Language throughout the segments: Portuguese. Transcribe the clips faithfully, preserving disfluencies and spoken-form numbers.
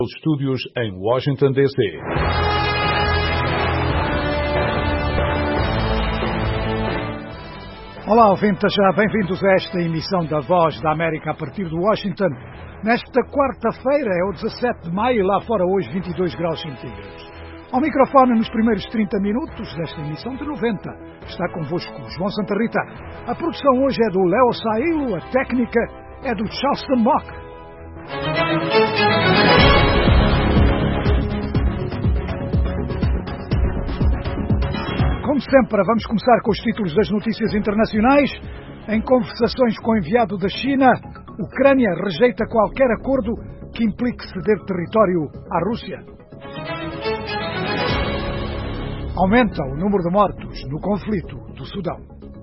Os estúdios em Washington, D C Olá, ouvintes, já bem-vindos a esta emissão da Voz da América a partir de Washington. Nesta quarta-feira, é o dezassete de maio, lá fora hoje vinte e dois graus centígrados. Ao microfone nos primeiros trinta minutos desta emissão de noventa. Está convosco João Santa Rita. A produção hoje é do Léo Sailo, a técnica é do Charleston Mock. Como sempre, vamos começar com os títulos das notícias internacionais. Em conversações com o enviado da China, Ucrânia rejeita qualquer acordo que implique ceder território à Rússia. Aumenta o número de mortos no conflito do Sudão.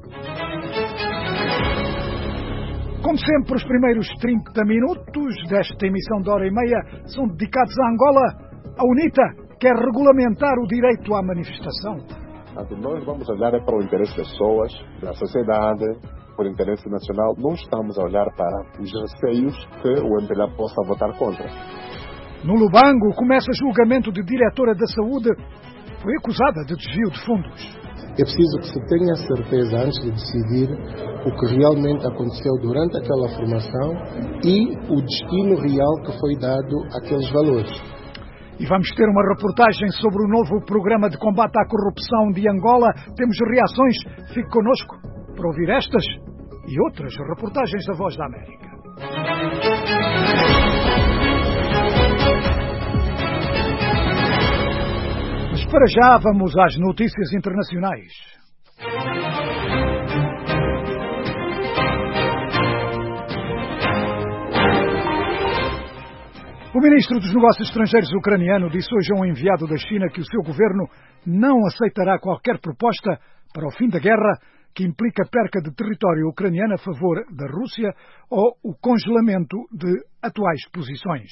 Como sempre, os primeiros trinta minutos desta emissão de hora e meia são dedicados à Angola. A UNITA quer regulamentar o direito à manifestação. Nós vamos olhar para o interesse das pessoas, da sociedade, por interesse nacional. Não estamos a olhar para os receios que o M P L A possa votar contra. No Lubango, começa julgamento de diretora da saúde. Foi acusada de desvio de fundos. É preciso que se tenha certeza, antes de decidir, o que realmente aconteceu durante aquela formação e o destino real que foi dado àqueles valores. E vamos ter uma reportagem sobre o novo programa de combate à corrupção de Angola. Temos reações. Fique connosco para ouvir estas e outras reportagens da Voz da América. Mas para já vamos às notícias internacionais. O ministro dos Negócios Estrangeiros ucraniano disse hoje a um enviado da China que o seu governo não aceitará qualquer proposta para o fim da guerra que implica perca de território ucraniano a favor da Rússia ou o congelamento de atuais posições.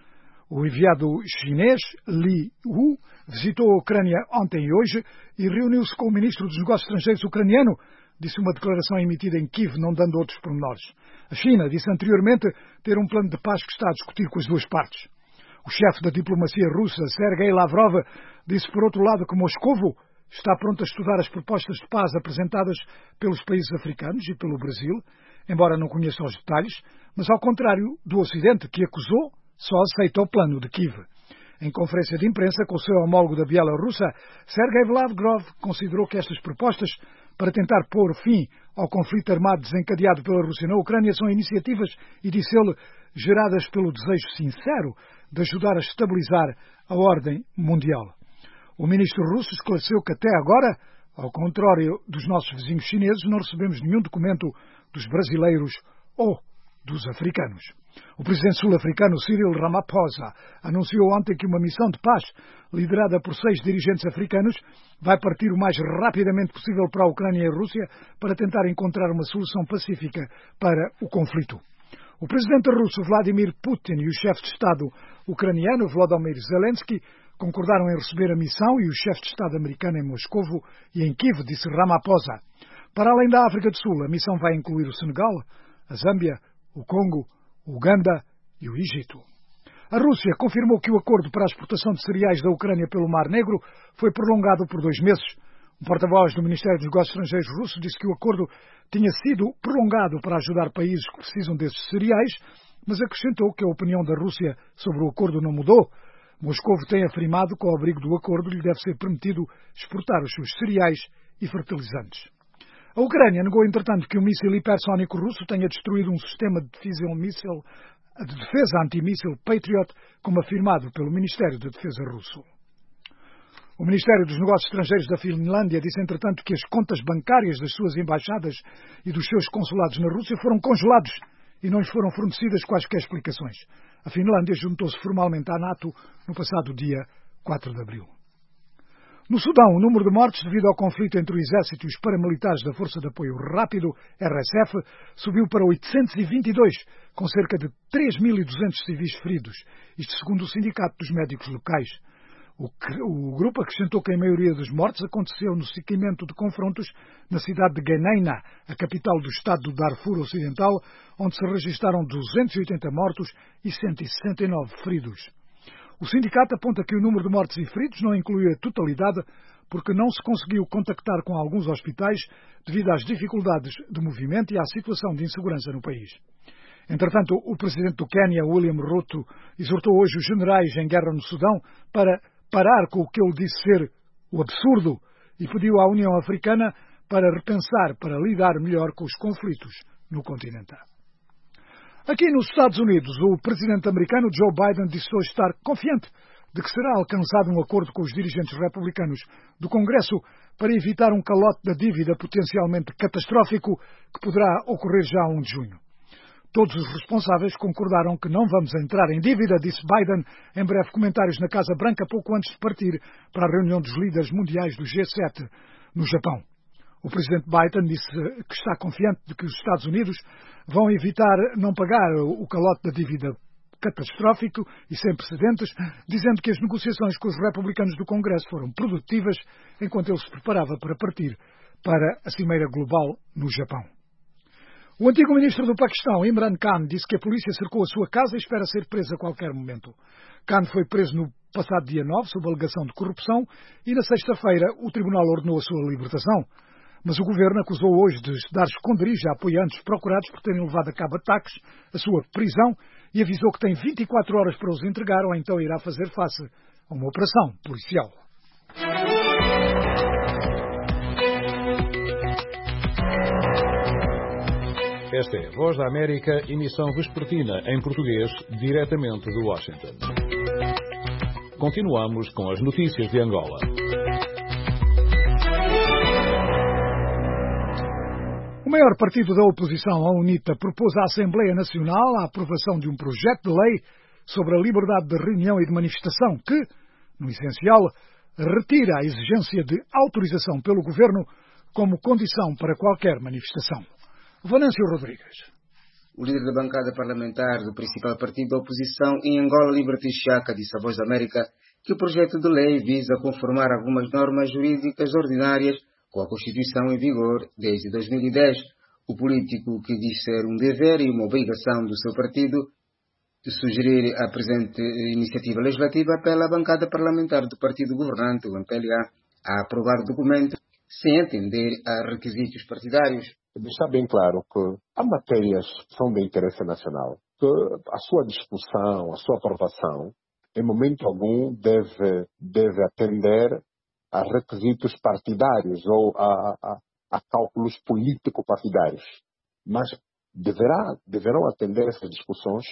O enviado chinês Li Wu visitou a Ucrânia ontem e hoje e reuniu-se com o ministro dos Negócios Estrangeiros ucraniano, disse uma declaração emitida em Kiev, não dando outros pormenores. A China disse anteriormente ter um plano de paz que está a discutir com as duas partes. O chefe da diplomacia russa, Sergei Lavrov, disse por outro lado que Moscovo está pronto a estudar as propostas de paz apresentadas pelos países africanos e pelo Brasil, embora não conheça os detalhes, mas ao contrário do Ocidente, que acusou, só aceita o plano de Kiev. Em conferência de imprensa com o seu homólogo da Bielorrússia, Sergei Lavrov considerou que estas propostas para tentar pôr fim ao conflito armado desencadeado pela Rússia na Ucrânia são iniciativas, e disse ele, geradas pelo desejo sincero de ajudar a estabilizar a ordem mundial. O ministro russo esclareceu que até agora, ao contrário dos nossos vizinhos chineses, não recebemos nenhum documento dos brasileiros ou dos africanos. O presidente sul-africano Cyril Ramaphosa anunciou ontem que uma missão de paz, liderada por seis dirigentes africanos, vai partir o mais rapidamente possível para a Ucrânia e a Rússia para tentar encontrar uma solução pacífica para o conflito. O presidente russo Vladimir Putin e o chefe de Estado ucraniano Volodymyr Zelensky concordaram em receber a missão e o chefe de Estado americano em Moscovo e em Kiev, disse Ramaphosa. Para além da África do Sul, a missão vai incluir o Senegal, a Zâmbia, o Congo, o Uganda e o Egito. A Rússia confirmou que o acordo para a exportação de cereais da Ucrânia pelo Mar Negro foi prolongado por dois meses. Um porta-voz do Ministério dos Negócios Estrangeiros russo disse que o acordo tinha sido prolongado para ajudar países que precisam desses cereais, mas acrescentou que a opinião da Rússia sobre o acordo não mudou. Moscou tem afirmado que ao abrigo do acordo lhe deve ser permitido exportar os seus cereais e fertilizantes. A Ucrânia negou, entretanto, que um míssil hipersónico russo tenha destruído um sistema de defesa, um míssil, de defesa antimíssil Patriot, como afirmado pelo Ministério da Defesa russo. O Ministério dos Negócios Estrangeiros da Finlândia disse, entretanto, que as contas bancárias das suas embaixadas e dos seus consulados na Rússia foram congelados e não lhes foram fornecidas quaisquer explicações. A Finlândia juntou-se formalmente à NATO no passado dia quatro de abril. No Sudão, o número de mortes devido ao conflito entre o exército e os paramilitares da Força de Apoio Rápido, R S F, subiu para oitocentos e vinte e dois, com cerca de três mil e duzentos civis feridos, isto segundo o Sindicato dos Médicos Locais. O, o grupo acrescentou que a maioria dos mortes aconteceu no seguimento de confrontos na cidade de Geneina, a capital do estado do Darfur Ocidental, onde se registaram duzentos e oitenta mortos e cento e sessenta e nove feridos. O sindicato aponta que o número de mortes e feridos não inclui a totalidade porque não se conseguiu contactar com alguns hospitais devido às dificuldades de movimento e à situação de insegurança no país. Entretanto, o presidente do Quênia, William Ruto, exortou hoje os generais em guerra no Sudão para parar com o que ele disse ser o absurdo e pediu à União Africana para repensar, para lidar melhor com os conflitos no continente. Aqui nos Estados Unidos, o presidente americano Joe Biden disse hoje estar confiante de que será alcançado um acordo com os dirigentes republicanos do Congresso para evitar um calote da dívida potencialmente catastrófico que poderá ocorrer já a um de junho. Todos os responsáveis concordaram que não vamos entrar em dívida, disse Biden em breve comentários na Casa Branca pouco antes de partir para a reunião dos líderes mundiais do G sete no Japão. O presidente Biden disse que está confiante de que os Estados Unidos vão evitar não pagar o calote da dívida catastrófico e sem precedentes, dizendo que as negociações com os republicanos do Congresso foram produtivas enquanto ele se preparava para partir para a Cimeira Global no Japão. O antigo ministro do Paquistão, Imran Khan, disse que a polícia cercou a sua casa e espera ser preso a qualquer momento. Khan foi preso no passado dia nove sob alegação de corrupção e na sexta-feira o tribunal ordenou a sua libertação. Mas o governo acusou hoje de dar esconderijo a apoiantes procurados por terem levado a cabo ataques à sua prisão e avisou que tem vinte e quatro horas para os entregar ou então irá fazer face a uma operação policial. Esta é a Voz da América, emissão vespertina em português, diretamente de Washington. Continuamos com as notícias de Angola. O maior partido da oposição, a UNITA, propôs à Assembleia Nacional a aprovação de um projeto de lei sobre a liberdade de reunião e de manifestação que, no essencial, retira a exigência de autorização pelo governo como condição para qualquer manifestação. Venâncio Rodrigues. O líder da bancada parlamentar do principal partido da oposição em Angola, Liberty Xhaka, disse à Voz da América que o projeto de lei visa conformar algumas normas jurídicas ordinárias com a Constituição em vigor desde dois mil e dez. O político, que diz ser um dever e uma obrigação do seu partido de sugerir a presente iniciativa legislativa, apela à bancada parlamentar do partido governante, o M P L A, a aprovar o documento sem atender a requisitos partidários. Deixar bem claro que há matérias que são de interesse nacional, que a sua discussão, a sua aprovação, em momento algum deve, deve atender a requisitos partidários ou a, a, a cálculos político-partidários. Mas deverá, deverão atender essas discussões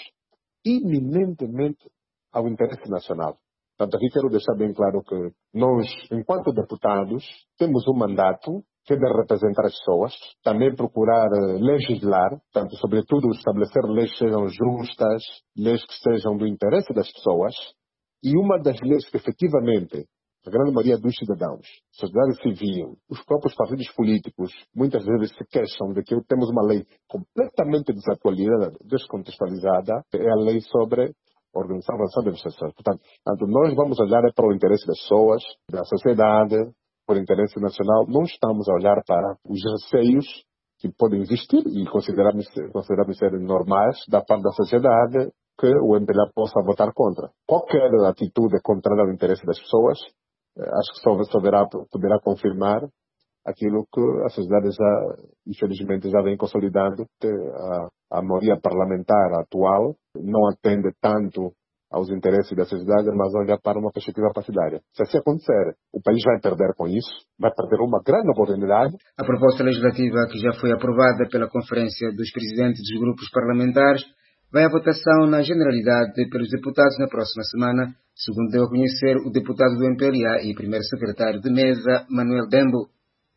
iminentemente ao interesse nacional. Portanto, aqui quero deixar bem claro que nós, enquanto deputados, temos um mandato que é de representar as pessoas, também procurar legislar, portanto, sobretudo estabelecer leis que sejam justas, leis que sejam do interesse das pessoas, e uma das leis que efetivamente a grande maioria dos cidadãos, sociedade civil, os próprios partidos políticos, muitas vezes se queixam de que temos uma lei completamente desatualizada, descontextualizada, é a lei sobre organização avançada de administração. Portanto, nós vamos olhar para o interesse das pessoas, da sociedade, por interesse nacional. Não estamos a olhar para os receios que podem existir e consideramos, consideramos ser normais da parte da sociedade que o M P L A possa votar contra. Qualquer atitude contrária ao interesse das pessoas, acho que só poderá, poderá confirmar aquilo que a sociedade já, infelizmente, já vem consolidando, que a, a maioria parlamentar atual não atende tanto aos interesses da sociedade, mas olha para uma perspectiva partidária. Se assim acontecer, o país vai perder com isso, vai perder uma grande oportunidade. A proposta legislativa, que já foi aprovada pela Conferência dos Presidentes dos Grupos Parlamentares, vai à votação na generalidade pelos deputados na próxima semana, segundo deu a conhecer o deputado do M P L A e primeiro secretário de mesa, Manuel Dembo.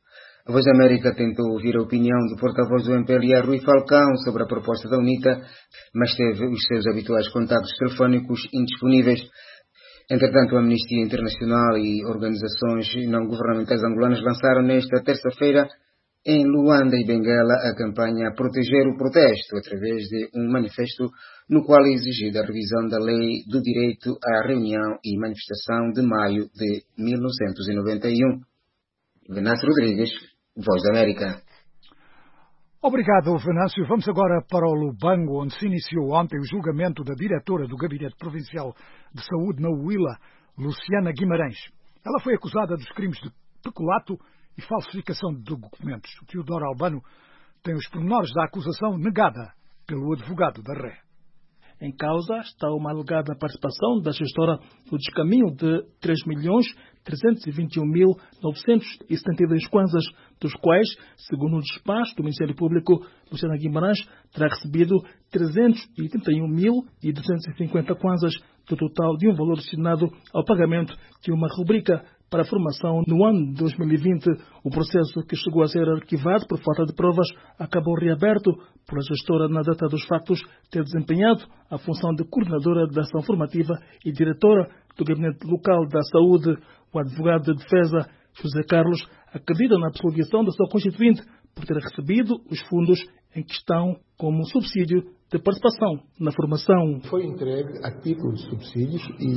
A Voz da América tentou ouvir a opinião do porta-voz do M P L A, Rui Falcão, sobre a proposta da UNITA, mas teve os seus habituais contactos telefónicos indisponíveis. Entretanto, a Amnistia Internacional e organizações não-governamentais angolanas lançaram nesta terça-feira em Luanda e Benguela a campanha Proteger o Protesto, através de um manifesto no qual é exigida a revisão da Lei do Direito à Reunião e Manifestação de maio de mil novecentos e noventa e um. Venâncio Rodrigues, Voz da América. Obrigado, Venâncio. Vamos agora para o Lubango, onde se iniciou ontem o julgamento da diretora do Gabinete Provincial de Saúde na Huila, Luciana Guimarães. Ela foi acusada dos crimes de peculato e falsificação de documentos. O Teodoro Albano tem os pormenores da acusação negada pelo advogado da Ré. Em causa está uma alegada participação da gestora no descaminho de três milhões trezentos e vinte e um mil novecentos e setenta e dois kwanzas, dos quais, segundo o despacho do Ministério Público, Luciana Guimarães terá recebido trezentos e trinta e um mil duzentos e cinquenta kwanzas, do total de um valor destinado ao pagamento de uma rubrica para a formação no ano de dois mil e vinte. O processo, que chegou a ser arquivado por falta de provas, acabou reaberto por a gestora, na data dos factos, ter desempenhado a função de coordenadora da ação formativa e diretora do Gabinete Local da Saúde. O advogado de defesa, José Carlos, acredita na absolvição da sua constituinte por ter recebido os fundos em questão como subsídio de participação na formação. Foi entregue a título de subsídios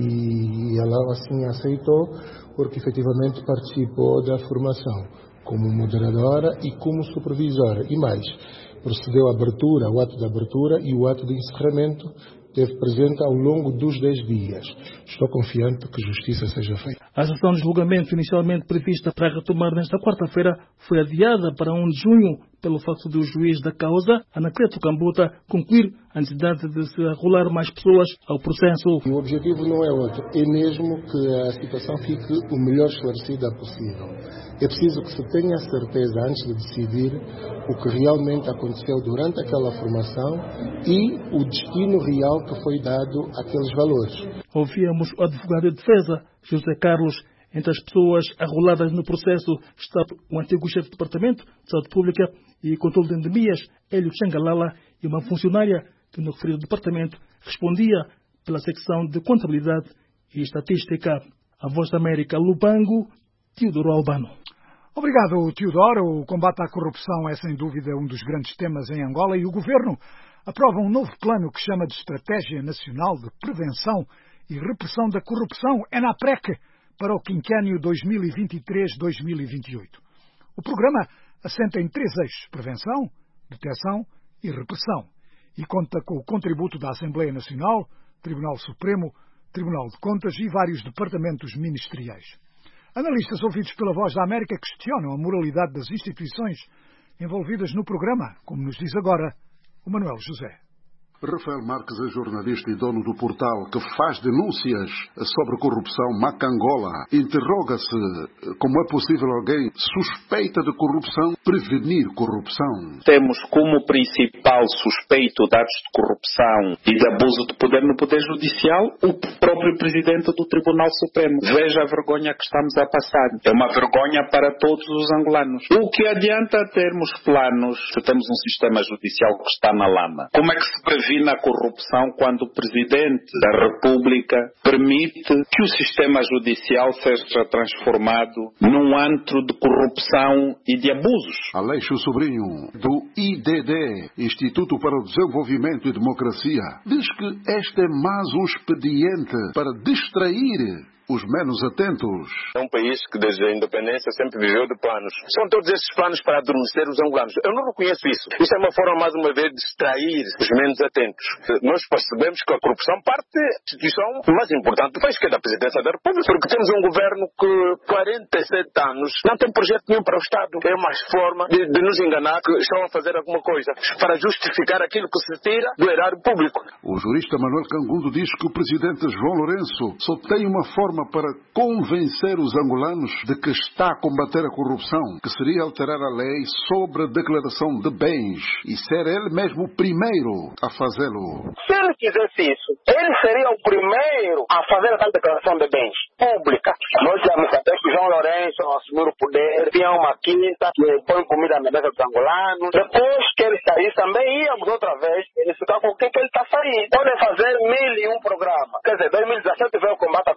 e ela assim aceitou porque efetivamente participou da formação como moderadora e como supervisora. E mais, procedeu a abertura, o ato de abertura e o ato de encerramento esteve presente ao longo dos dez dias. Estou confiante que justiça seja feita. A sessão de julgamento, inicialmente prevista para retomar nesta quarta-feira, foi adiada para um de junho pelo facto do juiz da causa, Anacleto Cambuta, concluir a necessidade de se arrolar mais pessoas ao processo. O objetivo não é outro, é mesmo que a situação fique o melhor esclarecida possível. É preciso que se tenha certeza antes de decidir o que realmente aconteceu durante aquela formação e o destino real que foi dado àqueles valores. Ouvíamos o advogado de defesa, José Carlos. Entre as pessoas arroladas no processo está o antigo chefe do Departamento de Saúde Pública e Controle de Endemias, Hélio Xangalala, e uma funcionária que no referido departamento respondia pela secção de Contabilidade e Estatística. A Voz da América, Lubango, Teodoro Albano. Obrigado, Teodoro. O combate à corrupção é, sem dúvida, um dos grandes temas em Angola e o Governo aprova um novo plano que chama de Estratégia Nacional de Prevenção e Repressão da Corrupção, ENAPREC, para o quinquênio dois mil e vinte e três a dois mil e vinte e oito. O programa assenta em três eixos: prevenção, detecção e repressão, e conta com o contributo da Assembleia Nacional, Tribunal Supremo, Tribunal de Contas e vários departamentos ministeriais. Analistas ouvidos pela Voz da América questionam a moralidade das instituições envolvidas no programa, como nos diz agora o Manuel José. Rafael Marques é jornalista e dono do portal que faz denúncias sobre corrupção Macangola. Interroga-se como é possível alguém suspeita de corrupção prevenir corrupção. Temos como principal suspeito de atos de corrupção e de abuso de poder no Poder Judicial o próprio Presidente do Tribunal Supremo. Veja a vergonha que estamos a passar. É uma vergonha para todos os angolanos. O que adianta termos planos se temos um sistema judicial que está na lama? Como é que se previne a corrupção quando o Presidente da República permite que o sistema judicial seja transformado num antro de corrupção e de abusos? Aleixo Sobrinho, do I D D, Instituto para o Desenvolvimento e Democracia, diz que este é mais um expediente para distrair os menos atentos. É um país que desde a independência sempre viveu de planos. São todos esses planos para adormecer os angolanos. Eu não reconheço isso. Isso é uma forma, mais uma vez, de distrair os menos atentos. Nós percebemos que a corrupção parte da instituição mais importante do país, que é da Presidência da República, porque temos um governo que, quarenta e sete anos, não tem projeto nenhum para o Estado. É uma forma de, de nos enganar que estão a fazer alguma coisa para justificar aquilo que se tira do erário público. O jurista Manuel Cangundo diz que o Presidente João Lourenço só tem uma forma para convencer os angolanos de que está a combater a corrupção, que seria alterar a lei sobre a declaração de bens e ser ele mesmo o primeiro a fazê-lo. Se ele quisesse isso, ele seria o primeiro a fazer a tal declaração de bens pública. Nós sabemos até que João Lourenço, ao assumir o poder, tinha uma quinta que põe comida na mesa dos angolanos. Depois que ele sair, também íamos outra vez verificar com o que, que ele está saindo. Podem fazer mil e um programas. Quer dizer, dois mil e dezessete veio o combate à corrupção, agora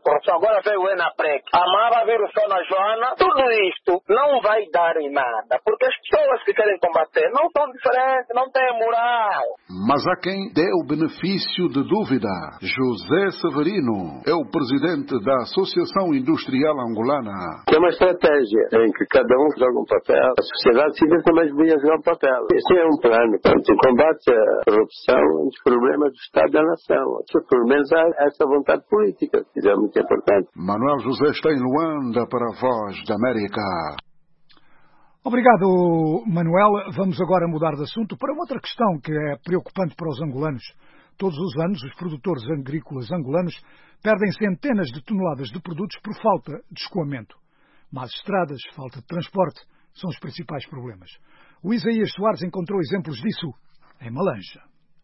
agora veio o ENAPREC, amava ver o sol na Joana. Tudo isto não vai dar em nada, porque as pessoas que querem combater não são diferentes, não têm moral. Mas há quem dê o benefício de dúvida. José Severino é o presidente da Associação Industrial Angolana. É uma estratégia em que cada um joga um papel, a sociedade civil também devia jogar um papel. Esse é um plano. Portanto, o combate à corrupção é um dos problemas do Estado da Nação. Pelo menos há essa vontade política, que é muito importante. Manuel José está em Luanda para a Voz da América. Obrigado, Manuel. Vamos agora mudar de assunto para outra questão que é preocupante para os angolanos. Todos os anos, os produtores agrícolas angolanos perdem centenas de toneladas de produtos por falta de escoamento. Más estradas, falta de transporte, são os principais problemas. O Isaías Soares encontrou exemplos disso em Malanja.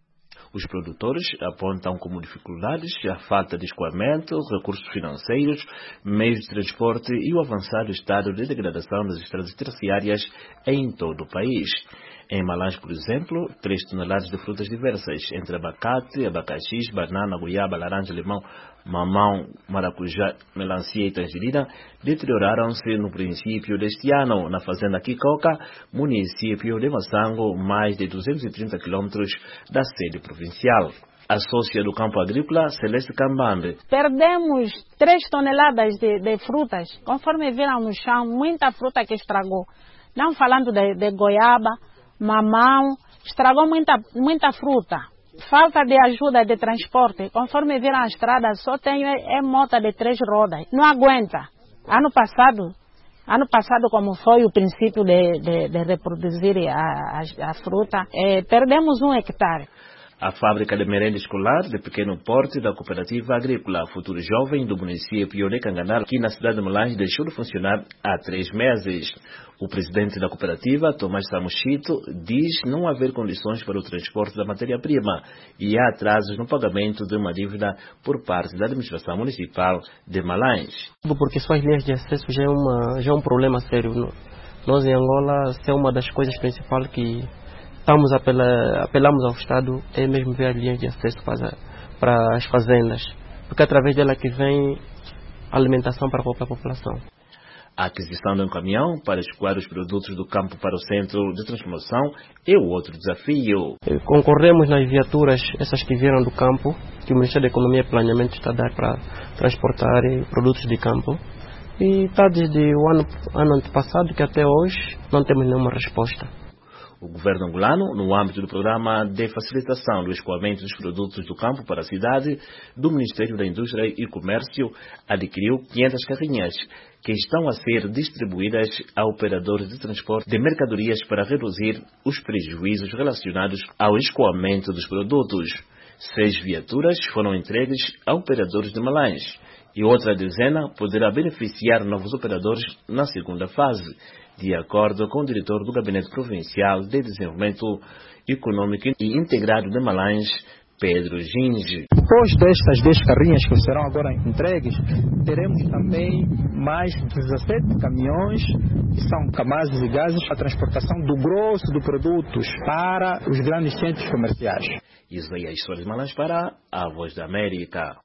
Os produtores apontam como dificuldades a falta de escoamento, recursos financeiros, meios de transporte e o avançado estado de degradação das estradas terciárias em todo o país. Em Malanje, por exemplo, três toneladas de frutas diversas, entre abacate, abacaxi, banana, goiaba, laranja, limão, mamão, maracujá, melancia e tangerina, deterioraram-se no princípio deste ano na fazenda Kikoka, município de Massango, mais de duzentos e trinta quilômetros da sede provincial. A sócia do campo agrícola, Celeste Cambambe. Perdemos três toneladas de, de frutas, conforme viram no chão, muita fruta que estragou. Não falando de, de goiaba, mamão, estragou muita, muita fruta. Falta de ajuda de transporte, conforme viram a estrada, só tem é, é moto de três rodas. Não aguenta. Ano passado, ano passado como foi o princípio de, de, de reproduzir a, a, a fruta, é, perdemos um hectare. A fábrica de merenda escolar de pequeno porte da Cooperativa Agrícola Futuro Jovem do município de Canganal, aqui na cidade de Malanje, deixou de funcionar há três meses. O presidente da cooperativa, Tomás Samuchito, diz não haver condições para o transporte da matéria-prima e há atrasos no pagamento de uma dívida por parte da administração municipal de Malanje. Porque só as linhas de acesso já é, uma, já é um problema sério. Nós em Angola, isso é uma das coisas principais que estamos apela, apelamos ao Estado, é mesmo ver as linhas de acesso para, para as fazendas, porque através dela que vem alimentação para a própria população. A aquisição de um caminhão para escoar os produtos do campo para o centro de transformação é o outro desafio. Concorremos nas viaturas, essas que vieram do campo, que o Ministério da Economia e Planeamento está a dar para transportar produtos de campo. E está desde o ano, ano antepassado que até hoje não temos nenhuma resposta. O governo angolano, no âmbito do programa de facilitação do escoamento dos produtos do campo para a cidade, do Ministério da Indústria e Comércio, adquiriu quinhentas carrinhas, que estão a ser distribuídas a operadores de transporte de mercadorias para reduzir os prejuízos relacionados ao escoamento dos produtos. Seis viaturas foram entregues a operadores de Malanje e outra dezena poderá beneficiar novos operadores na segunda fase, de acordo com o diretor do Gabinete Provincial de Desenvolvimento Econômico e Integrado de Malanje, Pedro Ginge. Depois destas dez carrinhas que serão agora entregues, teremos também mais dezassete caminhões, que são Camazes e Gases, a transportação do grosso de produtos para os grandes centros comerciais. Isaías Soares Malanje para a Voz da América.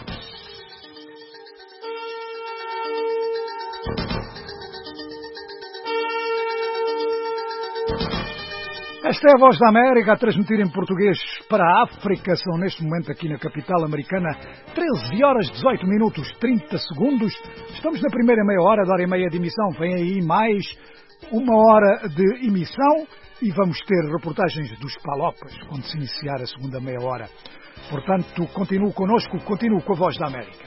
Esta é a Voz da América a transmitir em português para a África. São neste momento aqui na capital americana treze horas, dezoito minutos, trinta segundos. Estamos na primeira meia hora, da hora e meia de emissão. Vem aí mais uma hora de emissão e vamos ter reportagens dos Palopas quando se iniciar a segunda meia hora. Portanto, continue connosco, continue com a Voz da América.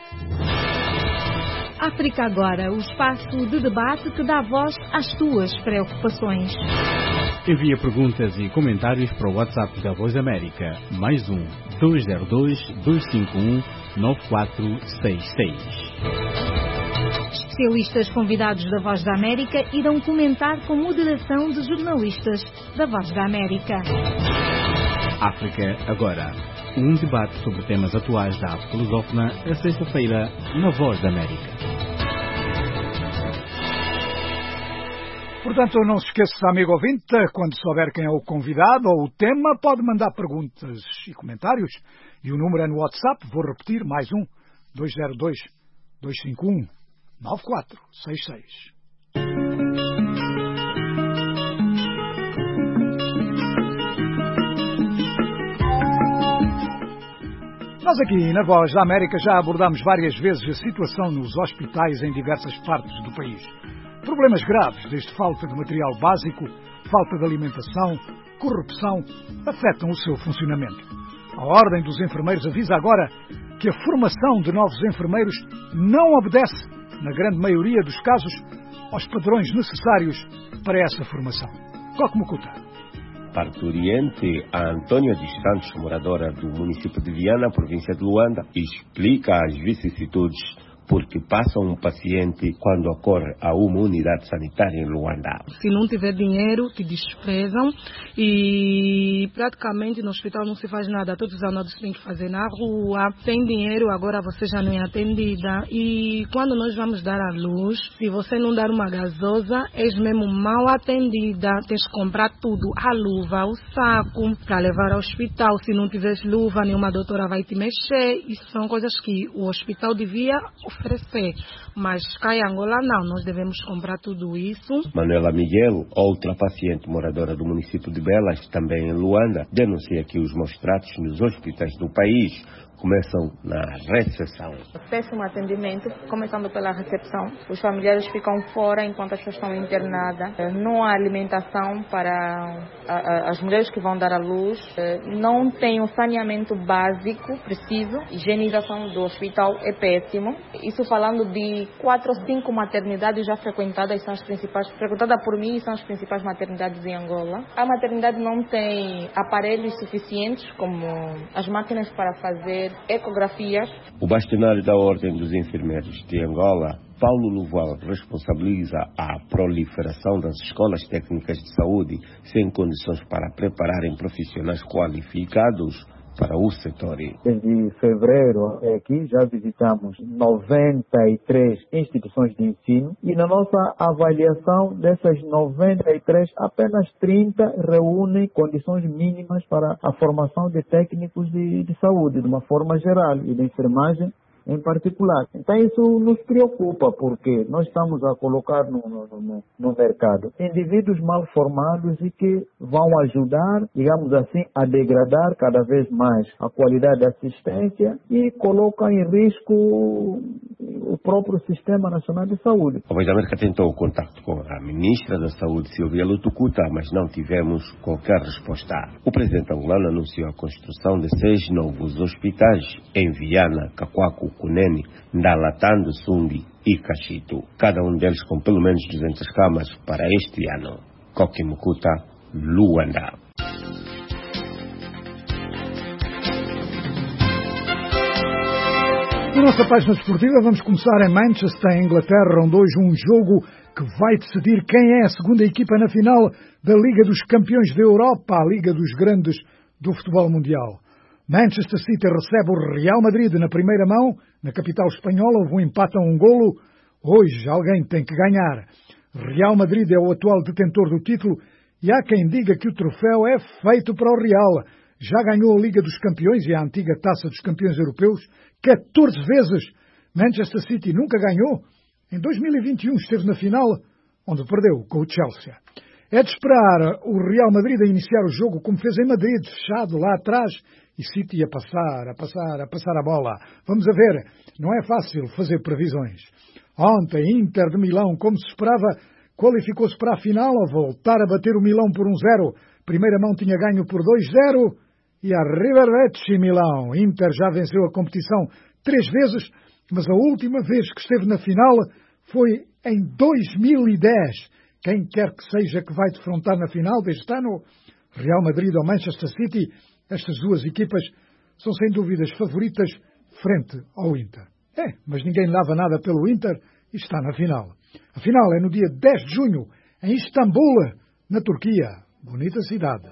África Agora, o espaço de debate que dá voz às tuas preocupações. Envia perguntas e comentários para o WhatsApp da Voz da América, mais um, dois zero dois, dois cinco um, nove quatro seis seis. Especialistas convidados da Voz da América irão comentar com moderação de jornalistas da Voz da América. África Agora, um debate sobre temas atuais da África lusófona, a sexta-feira, na Voz da América. Portanto, não se esqueça, amigo ouvinte, quando souber quem é o convidado ou o tema, pode mandar perguntas e comentários. E o número é no WhatsApp, vou repetir, mais um, dois zero dois, dois cinco um, nove quatro seis seis. Nós aqui, na Voz da América, já abordámos várias vezes a situação nos hospitais em diversas partes do país. Problemas graves, desde falta de material básico, falta de alimentação, corrupção, afetam o seu funcionamento. A Ordem dos Enfermeiros avisa agora que a formação de novos enfermeiros não obedece, na grande maioria dos casos, aos padrões necessários para essa formação. Coque Mucuta. Parturiente, a Antônia dos Santos, moradora do município de Viana, província de Luanda, explica as vicissitudes porque passa um paciente quando ocorre a uma unidade sanitária em Luanda. Se não tiver dinheiro, te desprezam e praticamente no hospital não se faz nada. Todos os análises têm que fazer na rua. Sem dinheiro, agora você já não é atendida. E quando nós vamos dar à luz, se você não dar uma gasosa, és mesmo mal atendida. Tens que comprar tudo, a luva, o saco, para levar ao hospital. Se não tiveres luva, nenhuma doutora vai te mexer. Isso são coisas que o hospital devia oferecer, mas cá em Angola não, nós devemos comprar tudo isso. Manuela Miguel, outra paciente moradora do município de Belas, também em Luanda, denuncia que os maus tratos nos hospitais do país começam na recepção. Péssimo atendimento, começando pela recepção. Os familiares ficam fora enquanto as pessoas estão internadas. Não há alimentação para a, a, as mulheres que vão dar à luz. Não tem um saneamento básico preciso. Higienização do hospital é péssimo. Isso falando de quatro ou cinco maternidades já frequentadas, são as principais, frequentadas por mim, são as principais maternidades em Angola. A maternidade não tem aparelhos suficientes, como as máquinas para fazer ecografias. O bastonário da Ordem dos Enfermeiros de Angola, Paulo Luval, responsabiliza a proliferação das escolas técnicas de saúde sem condições para prepararem profissionais qualificados para o setor. Desde fevereiro aqui já visitamos noventa e três instituições de ensino e na nossa avaliação dessas noventa e três, apenas trinta reúnem condições mínimas para a formação de técnicos de, de saúde, de uma forma geral, e de enfermagem em particular. Então isso nos preocupa, porque nós estamos a colocar no, no, no mercado indivíduos mal formados e que vão ajudar, digamos assim, a degradar cada vez mais a qualidade da assistência e colocam em risco o próprio Sistema Nacional de Saúde. A Voz da América tentou o contato com a Ministra da Saúde, Silvia Lutucuta, mas não tivemos qualquer resposta. O presidente angolano anunciou a construção de seis novos hospitais em Viana, Cacoaco, Cunene, Ndalatando, Sumbi e Cachito, cada um deles com pelo menos duzentas camas para este ano. Coque Mucuta, Luanda. Na nossa página desportiva vamos começar em Manchester, em Inglaterra, onde hoje um jogo que vai decidir quem é a segunda equipa na final da Liga dos Campeões da Europa, a Liga dos Grandes do futebol mundial. Manchester City recebe o Real Madrid na primeira mão. Na capital espanhola houve um empate a um golo. Hoje alguém tem que ganhar. Real Madrid é o atual detentor do título e há quem diga que o troféu é feito para o Real. Já ganhou a Liga dos Campeões e a antiga Taça dos Campeões Europeus catorze vezes. Manchester City nunca ganhou. Em dois mil e vinte e um esteve na final, onde perdeu com o Chelsea. É de esperar o Real Madrid a iniciar o jogo como fez em Madrid, fechado lá atrás, e City a passar, a passar, a passar a bola. Vamos a ver, não é fácil fazer previsões. Ontem, Inter de Milão, como se esperava, qualificou-se para a final ao voltar a bater o Milão por um zero. Primeira mão tinha ganho por dois zero e a Rivervecchi Milão. Inter já venceu a competição três vezes, mas a última vez que esteve na final foi em dois mil e dez. Quem quer que seja que vai defrontar na final deste ano, Real Madrid ou Manchester City, estas duas equipas são sem dúvidas favoritas frente ao Inter. É, mas ninguém lava nada pelo Inter e está na final. A final é no dia dez de junho, em Istambul, na Turquia. Bonita cidade.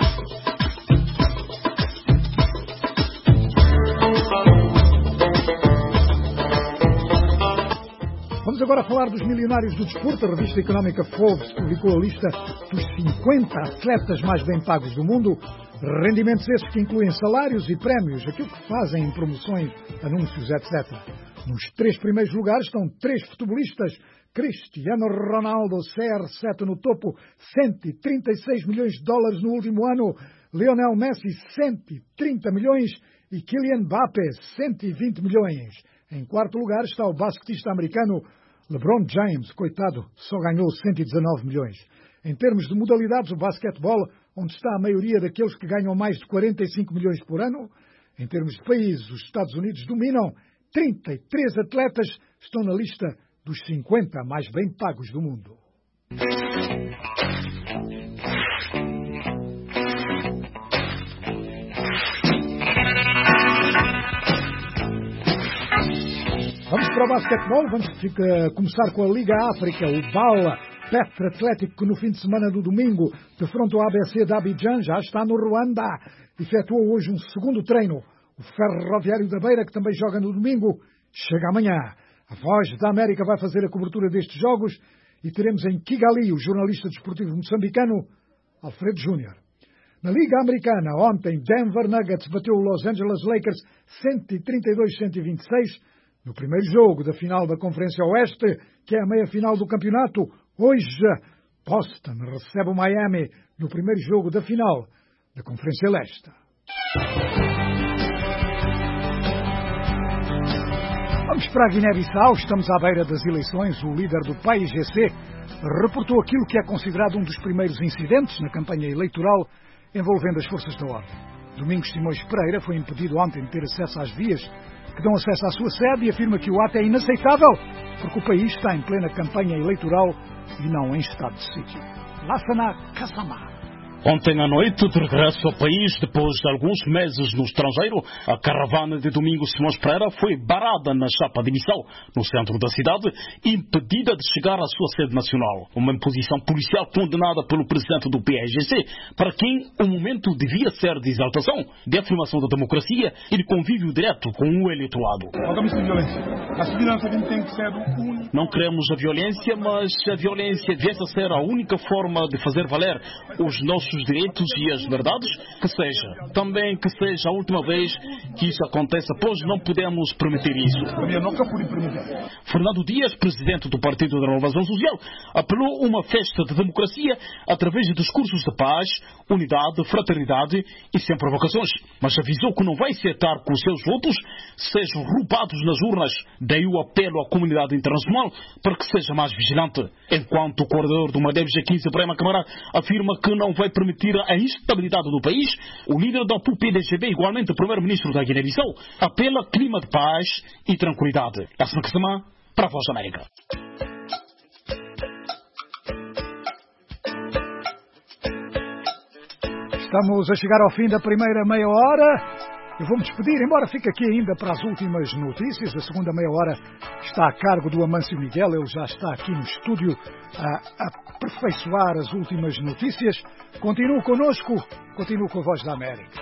Vamos agora falar dos milionários do desporto. A revista económica Forbes publicou a lista dos cinquenta atletas mais bem pagos do mundo. Rendimentos esses que incluem salários e prémios, aquilo que fazem em promoções, anúncios, etcétera. Nos três primeiros lugares estão três futebolistas. Cristiano Ronaldo, C R sete no topo, cento e trinta e seis milhões de dólares no último ano. Lionel Messi, cento e trinta milhões. E Kylian Mbappé, cento e vinte milhões. Em quarto lugar está o basquetista americano LeBron James. Coitado, só ganhou cento e dezanove milhões. Em termos de modalidades, o basquetebol, onde está a maioria daqueles que ganham mais de quarenta e cinco milhões por ano. Em termos de países, os Estados Unidos dominam. trinta e três atletas estão na lista dos cinquenta mais bem pagos do mundo. Vamos para o basquetebol, vamos ficar, começar com a Liga África, o Bala Petro Atlético, que no fim de semana do domingo defrontou a A B C de Abidjan, já está no Ruanda, efetuou hoje um segundo treino. O Ferroviário da Beira, que também joga no domingo, chega amanhã. A Voz da América vai fazer a cobertura destes jogos e teremos em Kigali o jornalista desportivo moçambicano Alfredo Júnior. Na Liga Americana, ontem, Denver Nuggets bateu o Los Angeles Lakers cento e trinta e dois a cento e vinte e seis no primeiro jogo da final da Conferência Oeste, que é a meia-final do campeonato. Hoje, Boston recebe o Miami no primeiro jogo da final da Conferência Leste. Vamos para a Guiné-Bissau, estamos à beira das eleições. O líder do P A I G C reportou aquilo que é considerado um dos primeiros incidentes na campanha eleitoral envolvendo as forças da ordem. Domingos Simões Pereira foi impedido ontem de ter acesso às vias que dão acesso à sua sede e afirma que o ato é inaceitável porque o país está em plena campanha eleitoral e não em estado de sítio. Lassana Kassama. Ontem à noite, de regresso ao país, depois de alguns meses no estrangeiro, a caravana de Domingos Simões Pereira foi barada na chapa de Missão, no centro da cidade, impedida de chegar à sua sede nacional. Uma imposição policial condenada pelo presidente do P A I G C, para quem o momento devia ser de exaltação, de afirmação da democracia e de convívio direto com o eleitorado. Não queremos a violência, mas a violência deve ser a única forma de fazer valer os nossos os direitos e as verdades, que seja. Também que seja a última vez que isso aconteça, pois não podemos permitir isso. Fernando Dias, presidente do Partido da Renovação Social, apelou a uma festa de democracia através de discursos de paz, unidade, fraternidade e sem provocações. Mas avisou que não vai aceitar que os seus votos sejam roubados nas urnas. Daí o apelo à comunidade internacional para que seja mais vigilante. Enquanto o coordenador do Madeb G quinze, Prema Camara, afirma que não vai permitir a instabilidade do país, o líder da P U P D G B, igualmente primeiro-ministro da Guiné-Bissau, apela a clima de paz e tranquilidade. Lassana Kassama, para a Voz da América. Estamos a chegar ao fim da primeira meia hora. Eu vou me despedir, embora fique aqui ainda para as últimas notícias. A segunda meia hora está a cargo do Amâncio Miguel. Ele já está aqui no estúdio a aperfeiçoar as últimas notícias. Continue connosco, continue com a Voz da América.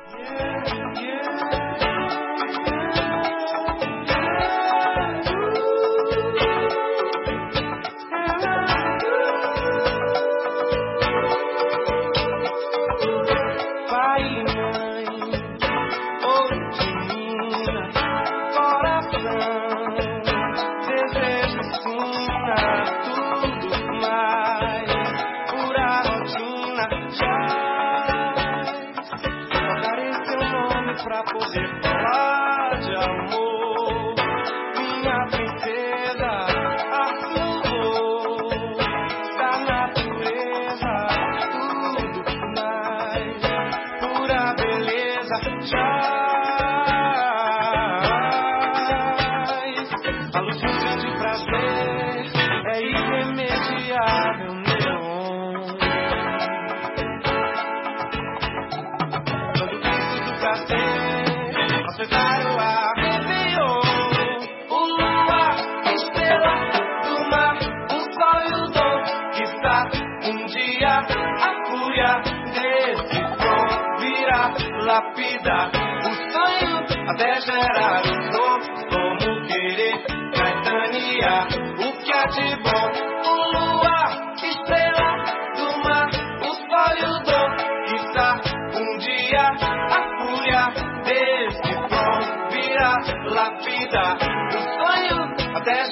Lapidar o sonho até gerar o dom, como querer caetanear o que há de bom. O luar, estrela do mar, o sol e o dom, quizá um dia a fúria desse dom virá lapidar o sonho.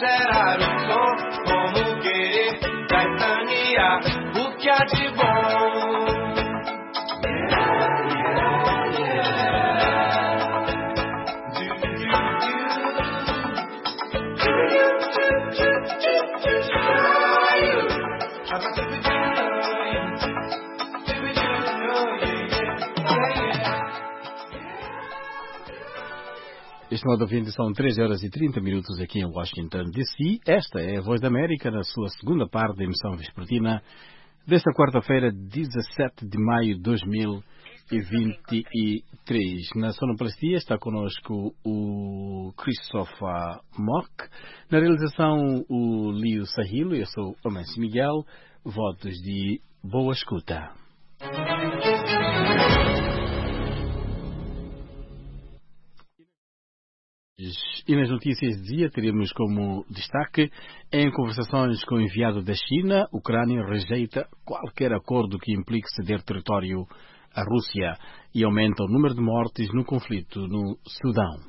gerar o som, como querer caetanear o que há de bom. Estimado ouvinte, são três horas e trinta minutos aqui em Washington, D C. Esta é a Voz da América, na sua segunda parte da emissão vespertina desta quarta-feira, dezassete de maio de dois mil e vinte e três. Na sonoplastia está connosco o Christopher Mock, na realização o Lio Sahilo, eu sou o Mansi Miguel. Votos de boa escuta. E nas notícias de dia teremos como destaque: em conversações com o enviado da China, a Ucrânia rejeita qualquer acordo que implique ceder território à Rússia e aumenta o número de mortes no conflito no Sudão.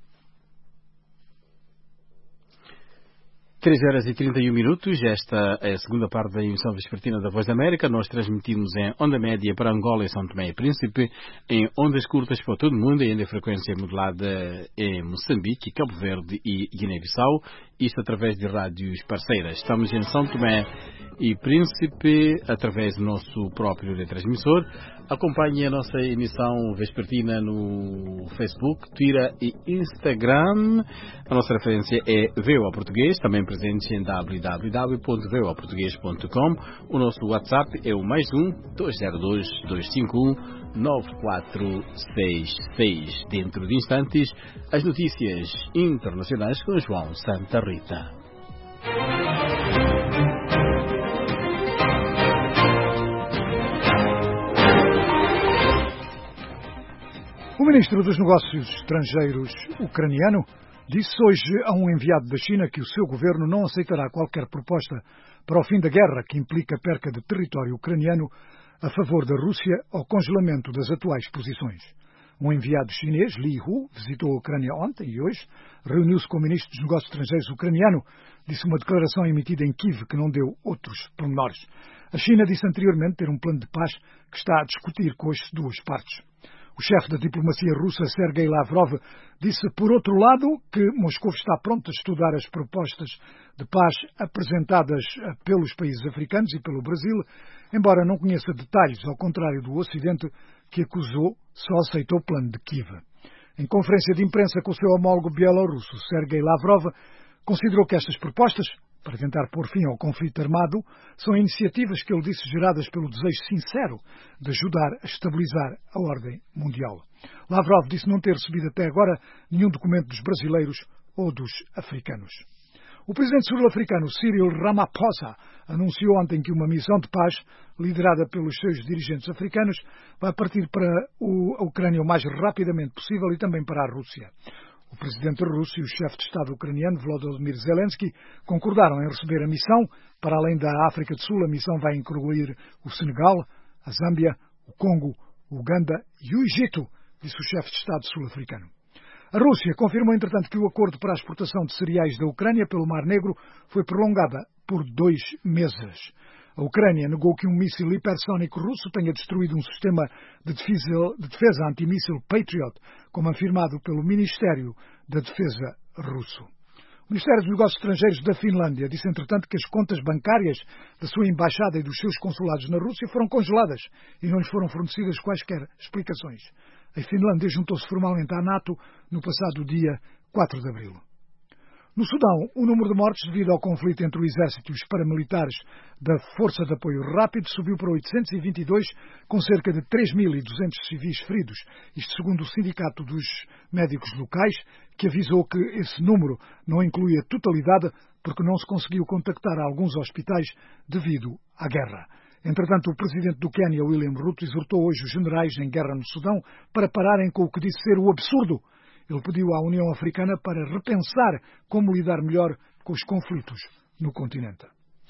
três horas e trinta e um minutos, esta é a segunda parte da emissão vespertina da Voz da América. Nós transmitimos em onda média para Angola e São Tomé e Príncipe, em ondas curtas para todo o mundo e em frequência modulada em Moçambique, Cabo Verde e Guiné-Bissau, isto através de rádios parceiras. Estamos em São Tomé e Príncipe através do nosso próprio retransmissor. Acompanhe a nossa emissão vespertina no Facebook, Twitter e Instagram. A nossa referência é V O A Português, também presente em w w w ponto v o a português ponto com. O nosso WhatsApp é o mais um, dois zero dois, dois cinco um, nove quatro seis seis. Dentro de instantes, as notícias internacionais com João Santa Rita. O ministro dos Negócios Estrangeiros ucraniano disse hoje a um enviado da China que o seu governo não aceitará qualquer proposta para o fim da guerra que implica perca de território ucraniano a favor da Rússia ou congelamento das atuais posições. Um enviado chinês, Li Hu, visitou a Ucrânia ontem e hoje, reuniu-se com o ministro dos Negócios Estrangeiros ucraniano, disse uma declaração emitida em Kiev que não deu outros pormenores. A China disse anteriormente ter um plano de paz que está a discutir com as duas partes. O chefe da diplomacia russa, Sergei Lavrov, disse, por outro lado, que Moscou está pronto a estudar as propostas de paz apresentadas pelos países africanos e pelo Brasil, embora não conheça detalhes, ao contrário do Ocidente, que acusou só aceitou o plano de Kiev. Em conferência de imprensa com o seu homólogo bielorrusso, Sergei Lavrov, considerou que estas propostas, para tentar pôr fim ao conflito armado, são iniciativas que ele disse geradas pelo desejo sincero de ajudar a estabilizar a ordem mundial. Lavrov disse não ter recebido até agora nenhum documento dos brasileiros ou dos africanos. O presidente sul-africano Cyril Ramaphosa anunciou ontem que uma missão de paz, liderada pelos seus dirigentes africanos, vai partir para a Ucrânia o mais rapidamente possível e também para a Rússia. O presidente russo e o chefe de Estado ucraniano, Volodymyr Zelensky, concordaram em receber a missão. Para além da África do Sul, a missão vai incluir o Senegal, a Zâmbia, o Congo, o Uganda e o Egito, disse o chefe de Estado sul-africano. A Rússia confirmou, entretanto, que o acordo para a exportação de cereais da Ucrânia pelo Mar Negro foi prolongada por dois meses. A Ucrânia negou que um míssil hipersónico russo tenha destruído um sistema de defesa, de defesa antimíssil Patriot, como afirmado pelo Ministério da Defesa russo. O Ministério dos Negócios Estrangeiros da Finlândia disse, entretanto, que as contas bancárias da sua embaixada e dos seus consulados na Rússia foram congeladas e não lhes foram fornecidas quaisquer explicações. A Finlândia juntou-se formalmente à NATO no passado dia quatro de abril. No Sudão, o número de mortes devido ao conflito entre o exército e os paramilitares da Força de Apoio Rápido subiu para oitocentos e vinte e dois, com cerca de três mil e duzentos civis feridos. Isto segundo o Sindicato dos Médicos Locais, que avisou que esse número não inclui a totalidade porque não se conseguiu contactar alguns hospitais devido à guerra. Entretanto, o presidente do Quênia, William Ruto, exortou hoje os generais em guerra no Sudão para pararem com o que disse ser o absurdo. Ele pediu à União Africana para repensar como lidar melhor com os conflitos no continente.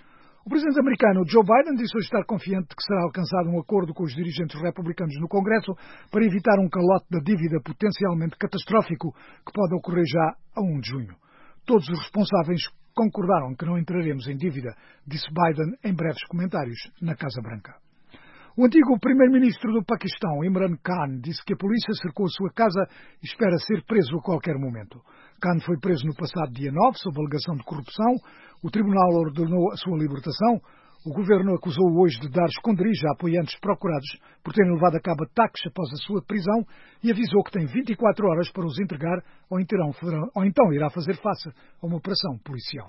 O presidente americano Joe Biden disse hoje estar confiante de que será alcançado um acordo com os dirigentes republicanos no Congresso para evitar um calote da dívida potencialmente catastrófico que pode ocorrer já a primeiro de junho. Todos os responsáveis concordaram que não entraremos em dívida, disse Biden em breves comentários na Casa Branca. O antigo primeiro-ministro do Paquistão, Imran Khan, disse que a polícia cercou a sua casa e espera ser preso a qualquer momento. Khan foi preso no passado dia nove, sob alegação de corrupção. O tribunal ordenou a sua libertação. O governo acusou-o hoje de dar esconderijo a apoiantes procurados por terem levado a cabo ataques após a sua prisão e avisou que tem vinte e quatro horas para os entregar ou então, ou então irá fazer face a uma operação policial.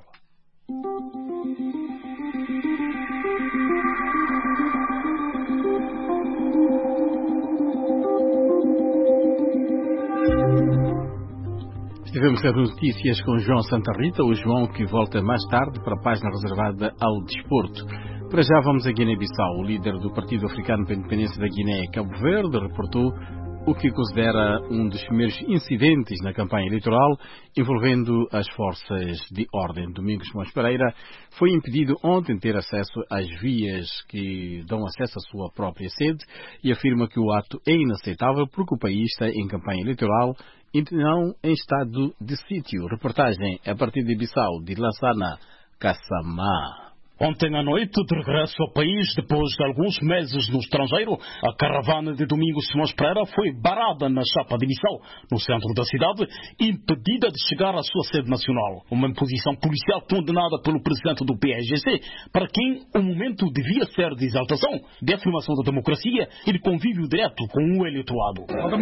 Estivemos a notícias com João Santa Rita, o João que volta mais tarde para a página reservada ao desporto. Para já vamos a Guiné-Bissau. O líder do Partido Africano para a Independência da Guiné, Cabo Verde, reportou o que considera um dos primeiros incidentes na campanha eleitoral envolvendo as forças de ordem. Domingos Mons Pereira foi impedido ontem de ter acesso às vias que dão acesso à sua própria sede e afirma que o ato é inaceitável porque o país está em campanha eleitoral e não em estado de sítio. Reportagem a partir de Bissau, de Lassana Kassamá. Ontem à noite, de regresso ao país, depois de alguns meses no estrangeiro, a caravana de Domingos Simões Pereira foi barada na chapa de Bissau, no centro da cidade, impedida de chegar à sua sede nacional. Uma imposição policial condenada pelo presidente do P A G C, para quem o momento devia ser de exaltação, de afirmação da democracia e de convívio direto com o eleitorado.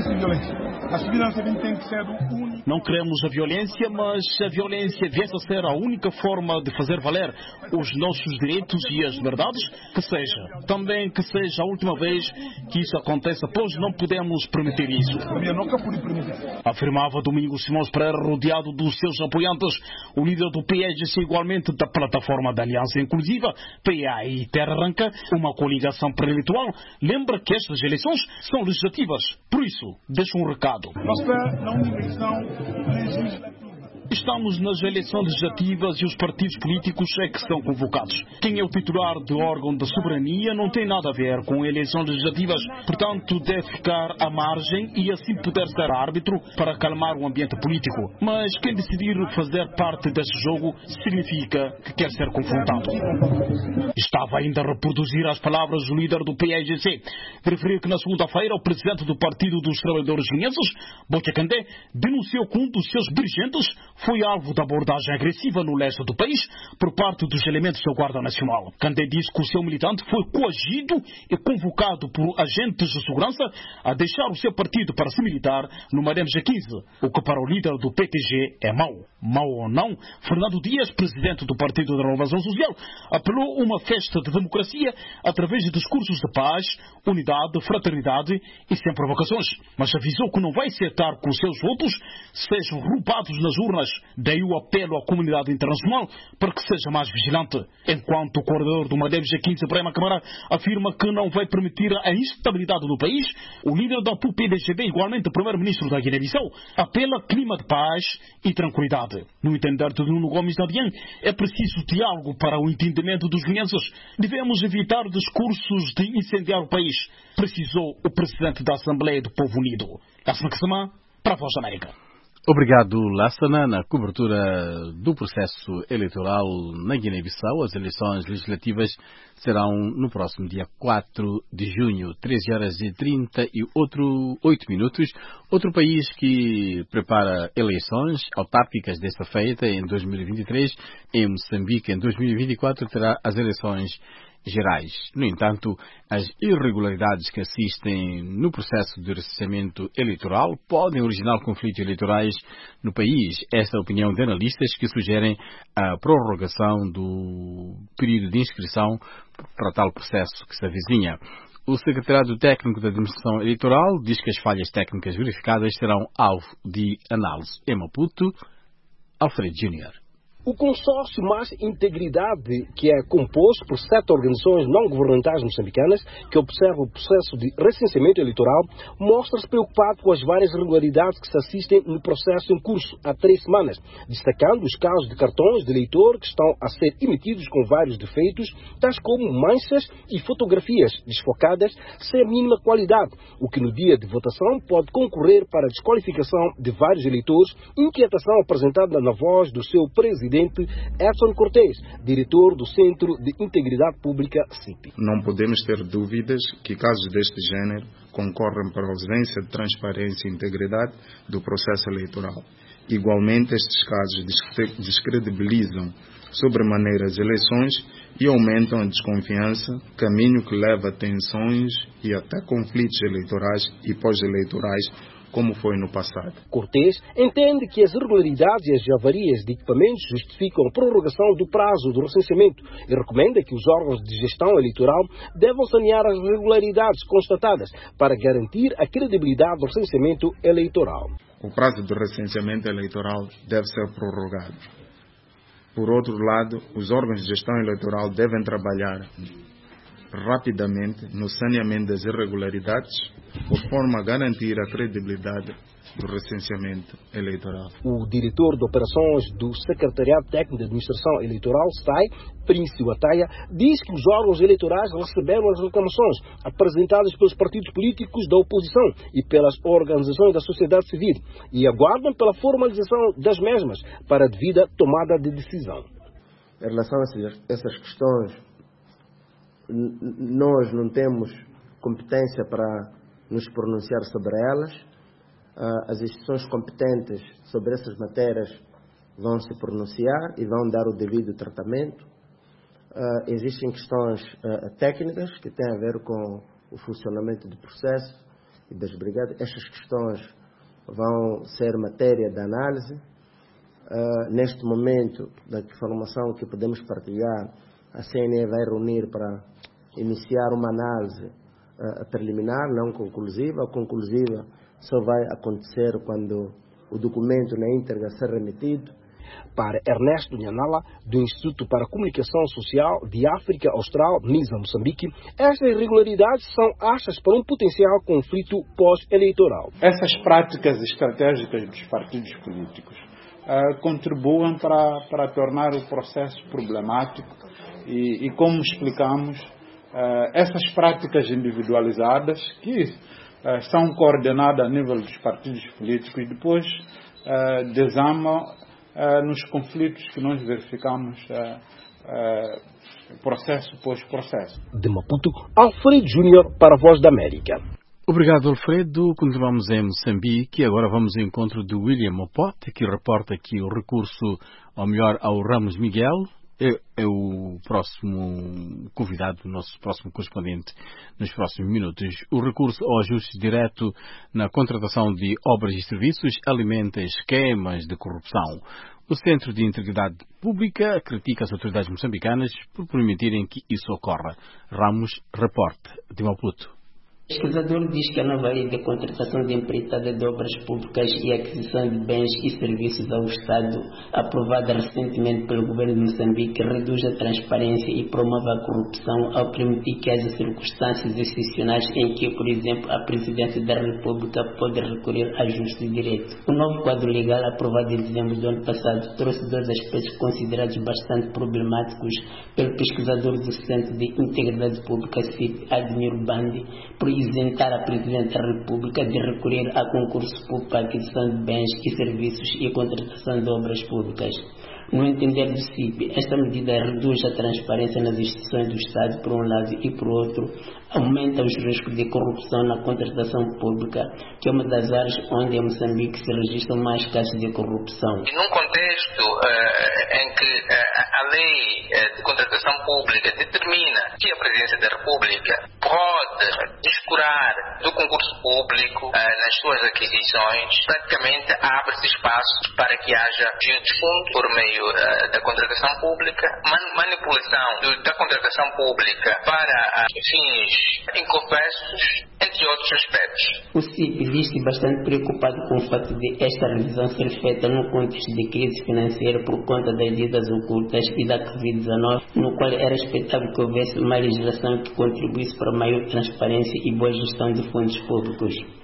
Não queremos a violência, mas a violência deve ser a única forma de fazer valer os nossos os direitos e as verdades, que seja. Também que seja a última vez que isso aconteça, pois não podemos permitir isso. Afirmava Domingos Simões Pereira, rodeado dos seus apoiantes. O líder do P A G C, igualmente da plataforma da Aliança Inclusiva, P A e Terra Arranca, uma coligação pré-eleitoral, lembra que estas eleições são legislativas. Por isso, deixa um recado. Estamos nas eleições legislativas e os partidos políticos é que são convocados. Quem é o titular de órgão da soberania não tem nada a ver com eleições legislativas, portanto deve ficar à margem e assim poder ser árbitro para acalmar o ambiente político. Mas quem decidir fazer parte desse jogo significa que quer ser confrontado. Estava ainda a reproduzir as palavras do líder do P A G C. Referiu que na segunda-feira o presidente do Partido dos Trabalhadores Guineenses, Bokya Kandé, denunciou que um dos seus dirigentes foi alvo da abordagem agressiva no leste do país por parte dos elementos da Guarda Nacional. Kandé disse que o seu militante foi coagido e convocado por agentes de segurança a deixar o seu partido para se militar no Marém G quinze, o que para o líder do P T G é mau. Mau ou não, Fernando Dias, presidente do Partido da Renovação Social, apelou a uma festa de democracia através de discursos de paz, unidade, fraternidade e sem provocações, mas avisou que não vai aceitar que os seus votos sejam roubados nas urnas. Daí o apelo à comunidade internacional para que seja mais vigilante. Enquanto o coordenador do Marém G quinze, Brema Camara, afirma que não vai permitir a instabilidade do país, o líder da P U P D G B, igualmente primeiro-ministro da Guiné-Bissau, apela a clima de paz e tranquilidade. No entender de Nuno Gomes da Dian, é preciso diálogo para o entendimento dos guineenses. Devemos evitar discursos de incendiar o país, precisou o presidente da Assembleia do Povo Unido. Lassana Kassamá, para a Voz da América. Obrigado, Lassana. Na cobertura do processo eleitoral na Guiné-Bissau, as eleições legislativas serão no próximo dia quatro de junho, treze horas e trinta e oito minutos. Outro país que prepara eleições autárquicas desta feita em dois mil e vinte e três, em Moçambique, em dois mil e vinte e quatro, terá as eleições gerais. No entanto, as irregularidades que assistem no processo de recenseamento eleitoral podem originar conflitos eleitorais no país. Esta é a opinião de analistas que sugerem a prorrogação do período de inscrição para tal processo que se avizinha. O Secretariado Técnico da Administração Eleitoral diz que as falhas técnicas verificadas serão alvo de análise. Em Maputo, Alfredo Júnior O consórcio Mais Integridade, que é composto por sete organizações não governamentais moçambicanas que observam o processo de recenseamento eleitoral, mostra-se preocupado com as várias irregularidades que se assistem no processo em curso há três semanas, destacando os casos de cartões de eleitor que estão a ser emitidos com vários defeitos, tais como manchas e fotografias desfocadas sem a mínima qualidade, o que no dia de votação pode concorrer para a desqualificação de vários eleitores, inquietação apresentada na voz do seu presidente presidente Edson Cortés, diretor do Centro de Integridade Pública C I P. Não podemos ter dúvidas que casos deste género concorrem para a ausência de transparência e integridade do processo eleitoral. Igualmente, estes casos descredibilizam sobremaneira as eleições e aumentam a desconfiança, caminho que leva a tensões e até conflitos eleitorais e pós-eleitorais, como foi no passado. Cortés entende que as irregularidades e as avarias de equipamentos justificam a prorrogação do prazo do recenseamento e recomenda que os órgãos de gestão eleitoral devam sanear as irregularidades constatadas para garantir a credibilidade do recenseamento eleitoral. O prazo do recenseamento eleitoral deve ser prorrogado. Por outro lado, os órgãos de gestão eleitoral devem trabalhar rapidamente no saneamento das irregularidades, por forma a garantir a credibilidade do recenseamento eleitoral. O diretor de operações do Secretariado Técnico de Administração Eleitoral, S A I, Príncipe Ataia, diz que os órgãos eleitorais receberam as reclamações apresentadas pelos partidos políticos da oposição e pelas organizações da sociedade civil e aguardam pela formalização das mesmas para a devida tomada de decisão. Em relação a essas questões, nós não temos competência para nos pronunciar sobre elas. As instituições competentes sobre essas matérias vão se pronunciar e vão dar o devido tratamento. Existem questões técnicas que têm a ver com o funcionamento do processo e das brigadas. Estas questões vão ser matéria de análise. Neste momento, da informação que podemos partilhar, a C N E vai reunir para iniciar uma análise uh, preliminar, não conclusiva. A conclusiva só vai acontecer quando o documento na íntegra ser remetido. Para Ernesto Nhanala, do Instituto para a Comunicação Social de África Austral, MISA, Moçambique, estas irregularidades são achas para um potencial conflito pós-eleitoral. Essas práticas estratégicas dos partidos políticos uh, contribuem para, para tornar o processo problemático e, e como explicamos, uh, essas práticas individualizadas que uh, são coordenadas a nível dos partidos políticos e depois uh, desamam Uh, nos conflitos que nós verificamos uh, uh, processo após processo. De Maputo, Alfredo Júnior para a Voz da América. Obrigado, Alfredo. Continuamos em Moçambique e agora vamos ao encontro de William Mopote, que reporta aqui o recurso, ou melhor, ao Ramos Miguel. É, é o próximo convidado, o nosso próximo correspondente nos próximos minutos. O recurso ao ajuste direto na contratação de obras e serviços alimenta esquemas de corrupção. O Centro de Integridade Pública critica as autoridades moçambicanas por permitirem que isso ocorra. Ramos reporta de Maputo. O pesquisador diz que a nova lei de contratação de empreitada de obras públicas e aquisição de bens e serviços ao Estado, aprovada recentemente pelo governo de Moçambique, reduz a transparência e promove a corrupção ao permitir que haja circunstâncias excepcionais em que, por exemplo, a Presidência da República pode recorrer a ajuste direto. O novo quadro legal, aprovado em dezembro do ano passado, trouxe dois aspectos considerados bastante problemáticos pelo pesquisador do Centro de Integridade Pública, C I P, Admiro Bandi, por isentar a Presidente da República de recorrer a concurso público para aquisição de bens e serviços e contratação de obras públicas. No entender do C I P, esta medida reduz a transparência nas instituições do Estado, por um lado, e por outro, aumenta os riscos de corrupção na contratação pública, que é uma das áreas onde em Moçambique se registram mais casos de corrupção. E num contexto uh, em que uh, a lei uh, de contratação pública determina que a Presidência da República pode descurar do concurso público uh, nas suas aquisições, praticamente abre-se espaço para que haja desvio de fundo por meio uh, da contratação pública, man- manipulação do, da contratação pública para uh, fins inconfessos, entre outros aspectos. O C I P diz-se bastante preocupado com o fato de esta revisão ser feita num contexto de crise financeira por conta das dívidas ocultas e da covid dezenove, no qual era expectável que houvesse mais legislação que contribuísse para maior transparência e boa gestão de fundos públicos.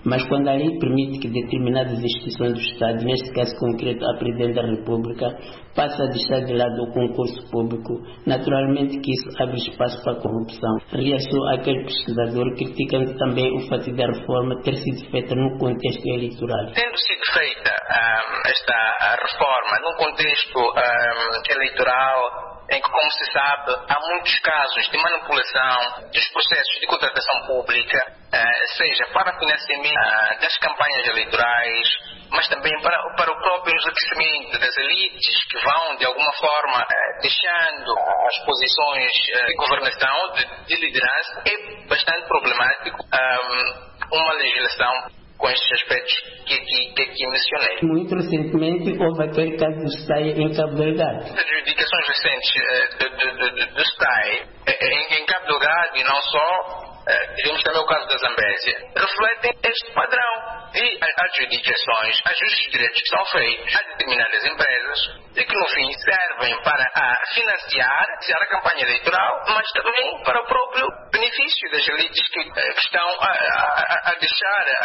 Mas quando a lei permite que determinadas instituições do Estado, neste caso concreto a Presidente da República, passe a deixar de lado o concurso público, naturalmente que isso abre espaço para a corrupção. Reagiu aquele pesquisador criticando também o fato da reforma ter sido feita no contexto eleitoral. Tendo sido feita um, esta reforma num contexto um, eleitoral, em que, como se sabe, há muitos casos de manipulação dos processos de contratação pública, uh, seja para financiamento uh, das campanhas eleitorais, mas também para, para o próprio enriquecimento das elites que vão, de alguma forma, uh, deixando as posições uh, de governação, de, de liderança, é bastante problemático um, uma legislação com estes aspectos que aqui, que aqui mencionei. Muito recentemente houve aquele caso do S T A I em Cabo Delgado. As adjudicações recentes uh, do, do, do, do S T A I em, em Cabo Delgado e não só, uh, digamos também o caso da Zambésia, refletem este padrão de adjudicações, ajustes de direitos que são feitos a determinadas empresas e que no fim servem para a financiar, financiar a campanha eleitoral, mas também para o próprio benefício das elites que, que estão a, a, a deixar a,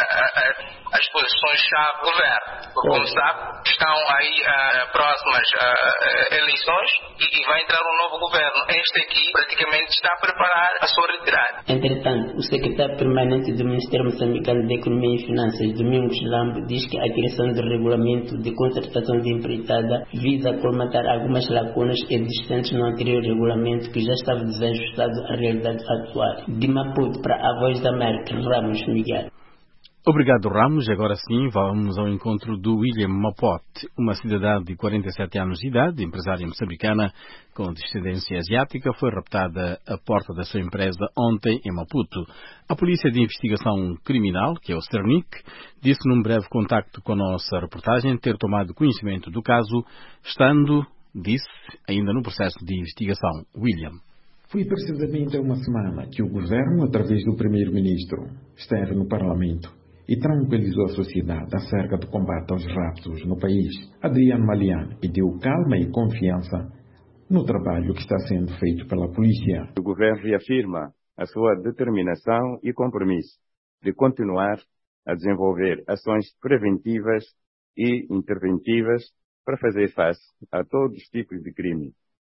a, as posições-chave do governo. Porque, como sabe, estão aí a, próximas a, a eleições e, e vai entrar um novo governo. Este aqui praticamente está a preparar a sua retirada. Entretanto, o secretário permanente do Ministério Moçambicano da Economia e Finanças, Domingos Lambo, diz que a criação do regulamento de contratação de empreitada visa colmatar algumas lacunas existentes no anterior regulamento que já estava desajustado à realidade atual. De Maputo para a Voz da América, Ramos Miguel. Obrigado, Ramos. Agora sim, vamos ao encontro do William Mapote, uma cidadã de quarenta e sete anos de idade, empresária moçambicana com descendência asiática, foi raptada à porta da sua empresa ontem em Maputo. A Polícia de Investigação Criminal, que é o CERNIC, disse num breve contacto com a nossa reportagem ter tomado conhecimento do caso, estando, disse, ainda no processo de investigação. William. Foi precisamente há uma semana que o governo, através do primeiro-ministro, esteve no Parlamento e tranquilizou a sociedade acerca do combate aos raptos no país. Adriano Malian pediu calma e confiança no trabalho que está sendo feito pela polícia. O governo reafirma a sua determinação e compromisso de continuar a desenvolver ações preventivas e interventivas para fazer face a todos os tipos de crime,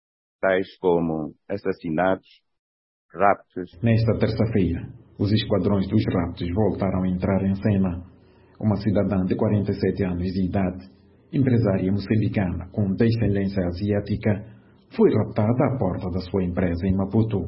tais como assassinatos, raptos. Nesta terça-feira, os esquadrões dos raptos voltaram a entrar em cena. Uma cidadã de quarenta e sete anos de idade, empresária moçambicana com descendência asiática, foi raptada à porta da sua empresa em Maputo.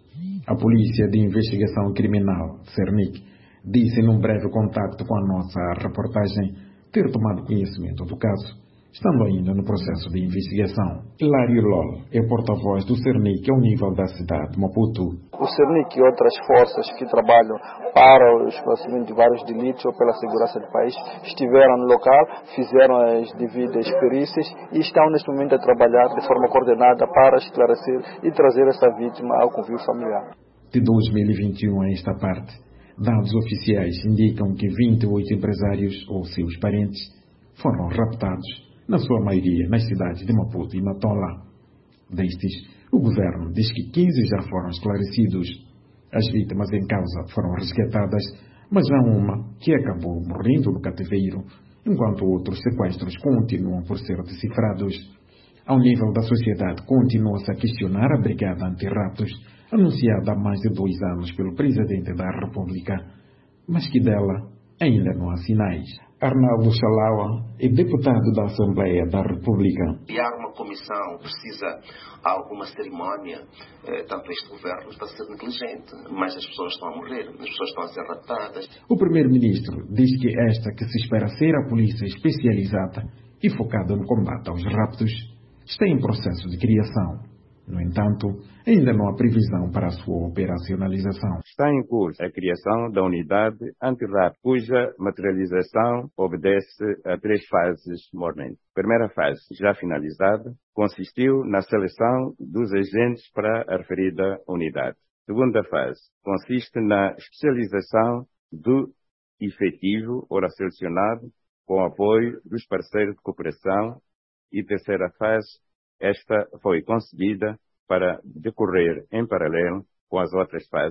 A Polícia de Investigação Criminal, CERNIC, disse num breve contacto com a nossa reportagem ter tomado conhecimento do caso, estando ainda no processo de investigação. Hilário Lol é porta-voz do CERNIC ao nível da cidade de Maputo. O CERNIC e outras forças que trabalham para o esclarecimento de vários delitos ou pela segurança do país estiveram no local, fizeram as devidas perícias e estão neste momento a trabalhar de forma coordenada para esclarecer e trazer essa vítima ao convívio familiar. De dois mil e vinte e um a esta parte, dados oficiais indicam que vinte e oito empresários ou seus parentes foram raptados, na sua maioria nas cidades de Maputo e Matola. Destes, o governo diz que quinze já foram esclarecidos. As vítimas em causa foram resgatadas, mas há uma que acabou morrendo no cativeiro, enquanto outros sequestros continuam por ser decifrados. Ao nível da sociedade, continua-se a questionar a Brigada Antirraptos, anunciada há mais de dois anos pelo Presidente da República, mas que dela ainda não há sinais. Arnaldo Chalaua é deputado da Assembleia da República. Criar uma comissão precisa alguma cerimónia, eh, tanto este governo está a ser negligente, mas as pessoas estão a morrer, as pessoas estão a ser raptadas. O primeiro-ministro diz que esta que se espera ser a polícia especializada e focada no combate aos raptos está em processo de criação. No entanto, ainda não há previsão para a sua operacionalização. Está em curso a criação da unidade anti-rapto, cuja materialização obedece a três fases mormente. A primeira fase, já finalizada, consistiu na seleção dos agentes para a referida unidade. A segunda fase consiste na especialização do efetivo, ora selecionado, com o apoio dos parceiros de cooperação. E a terceira fase, esta foi concebida para decorrer em paralelo com as outras fases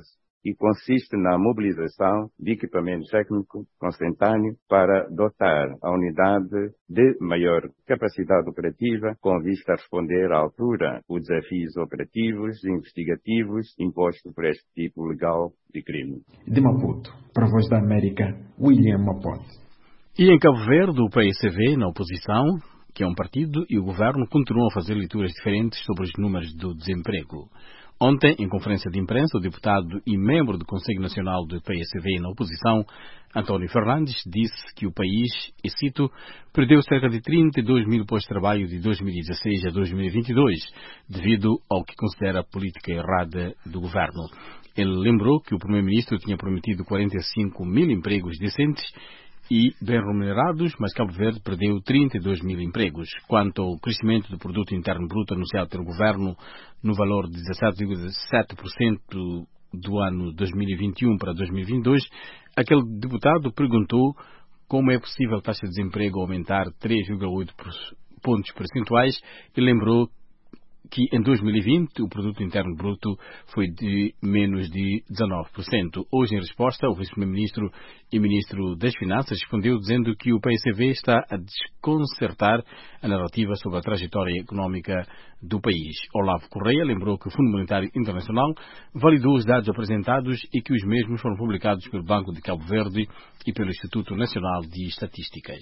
e consiste na mobilização de equipamento técnico consentâneo para dotar a unidade de maior capacidade operativa com vista a responder à altura os desafios operativos e investigativos impostos por este tipo legal de crime. De Maputo, para a Voz da América, William Mapote. E em Cabo Verde, o P S V, na oposição, que é um partido, e o governo continuam a fazer leituras diferentes sobre os números do desemprego. Ontem, em conferência de imprensa, o deputado e membro do Conselho Nacional do P S V na oposição, António Fernandes, disse que o país, e cito, perdeu cerca de trinta e dois mil postos de trabalho de dois mil e dezasseis a dois mil e vinte e dois, devido ao que considera a política errada do governo. Ele lembrou que o primeiro-ministro tinha prometido quarenta e cinco mil empregos decentes e bem remunerados, mas Cabo Verde perdeu trinta e dois mil empregos. Quanto ao crescimento do produto interno bruto anunciado pelo governo no valor de dezassete vírgula sete por cento do ano dois mil e vinte e um para dois mil e vinte e dois, aquele deputado perguntou como é possível a taxa de desemprego aumentar três vírgula oito pontos percentuais e lembrou que em dois mil e vinte o produto interno bruto foi de menos de dezanove por cento. Hoje, em resposta, o vice-primeiro-ministro e ministro das Finanças respondeu dizendo que o P S V está a desconcertar a narrativa sobre a trajetória económica do país. Olavo Correia lembrou que o Fundo Monetário Internacional validou os dados apresentados e que os mesmos foram publicados pelo Banco de Cabo Verde e pelo Instituto Nacional de Estatísticas.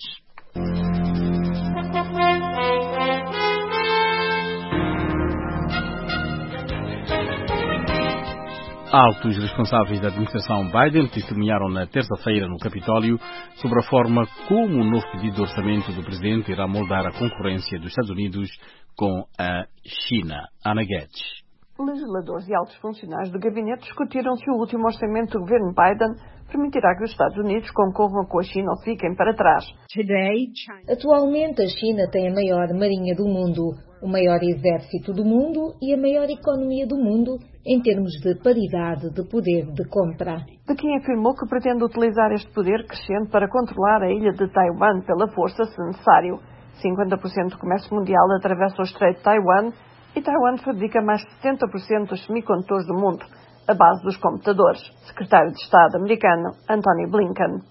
Altos responsáveis da administração Biden testemunharam na terça-feira no Capitólio sobre a forma como o novo pedido de orçamento do presidente irá moldar a concorrência dos Estados Unidos com a China. Ana Guedes. Legisladores e altos funcionários do gabinete discutiram se o último orçamento do governo Biden permitirá que os Estados Unidos concorram com a China ou fiquem para trás. Atualmente, a China tem a maior marinha do mundo, o maior exército do mundo e a maior economia do mundo em termos de paridade de poder de compra. Pequim afirmou que pretende utilizar este poder crescente para controlar a ilha de Taiwan pela força, se necessário. cinquenta por cento do comércio mundial atravessa o Estreito de Taiwan e Taiwan fabrica mais de setenta por cento dos semicondutores do mundo, a base dos computadores. Secretário de Estado americano Antony Blinken.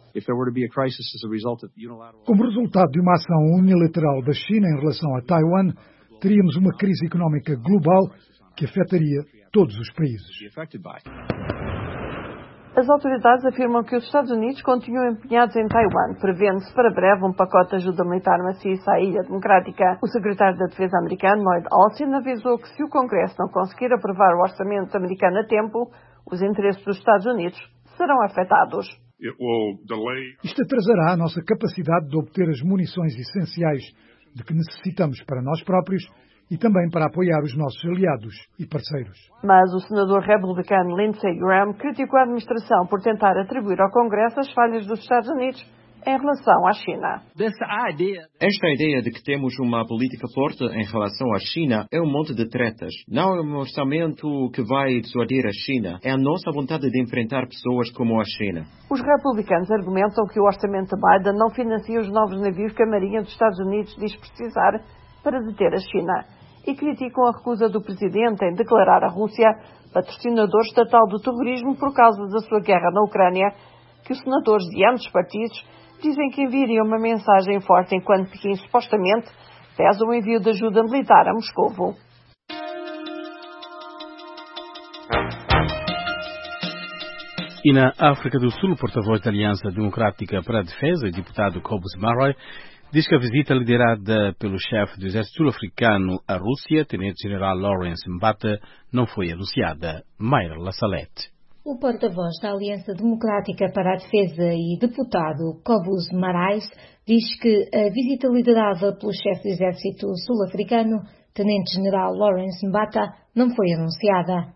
Como resultado de uma ação unilateral da China em relação a Taiwan, teríamos uma crise económica global que afetaria todos os países. As autoridades afirmam que os Estados Unidos continuam empenhados em Taiwan, prevendo-se para breve um pacote de ajuda militar maciça à Ilha Democrática. O secretário da Defesa americano, Lloyd Austin, avisou que se o Congresso não conseguir aprovar o orçamento americano a tempo, os interesses dos Estados Unidos serão afetados. Isto atrasará a nossa capacidade de obter as munições essenciais de que necessitamos para nós próprios e também para apoiar os nossos aliados e parceiros. Mas o senador republicano Lindsey Graham criticou a administração por tentar atribuir ao Congresso as falhas dos Estados Unidos em relação à China. Esta ideia de que temos uma política forte em relação à China é um monte de tretas. Não é um orçamento que vai dissuadir a China. É a nossa vontade de enfrentar pessoas como a China. Os republicanos argumentam que o orçamento de Biden não financia os novos navios que a Marinha dos Estados Unidos diz precisar para deter a China e criticam a recusa do presidente em declarar a Rússia patrocinador estatal do terrorismo por causa da sua guerra na Ucrânia, que os senadores de ambos partidos dizem que enviariam uma mensagem forte enquanto Pequim supostamente pesa o envio de ajuda militar a Moscovo. E na África do Sul, o porta-voz da Aliança Democrática para a Defesa, o deputado Cobus Murray, diz que a visita liderada pelo chefe do exército sul-africano à Rússia, tenente-general Lawrence Mbata, não foi anunciada. Mayra Lassalete. O porta-voz da Aliança Democrática para a Defesa e deputado Cobus Marais diz que a visita liderada pelo chefe do exército sul-africano, tenente-general Lawrence Mbata, não foi anunciada.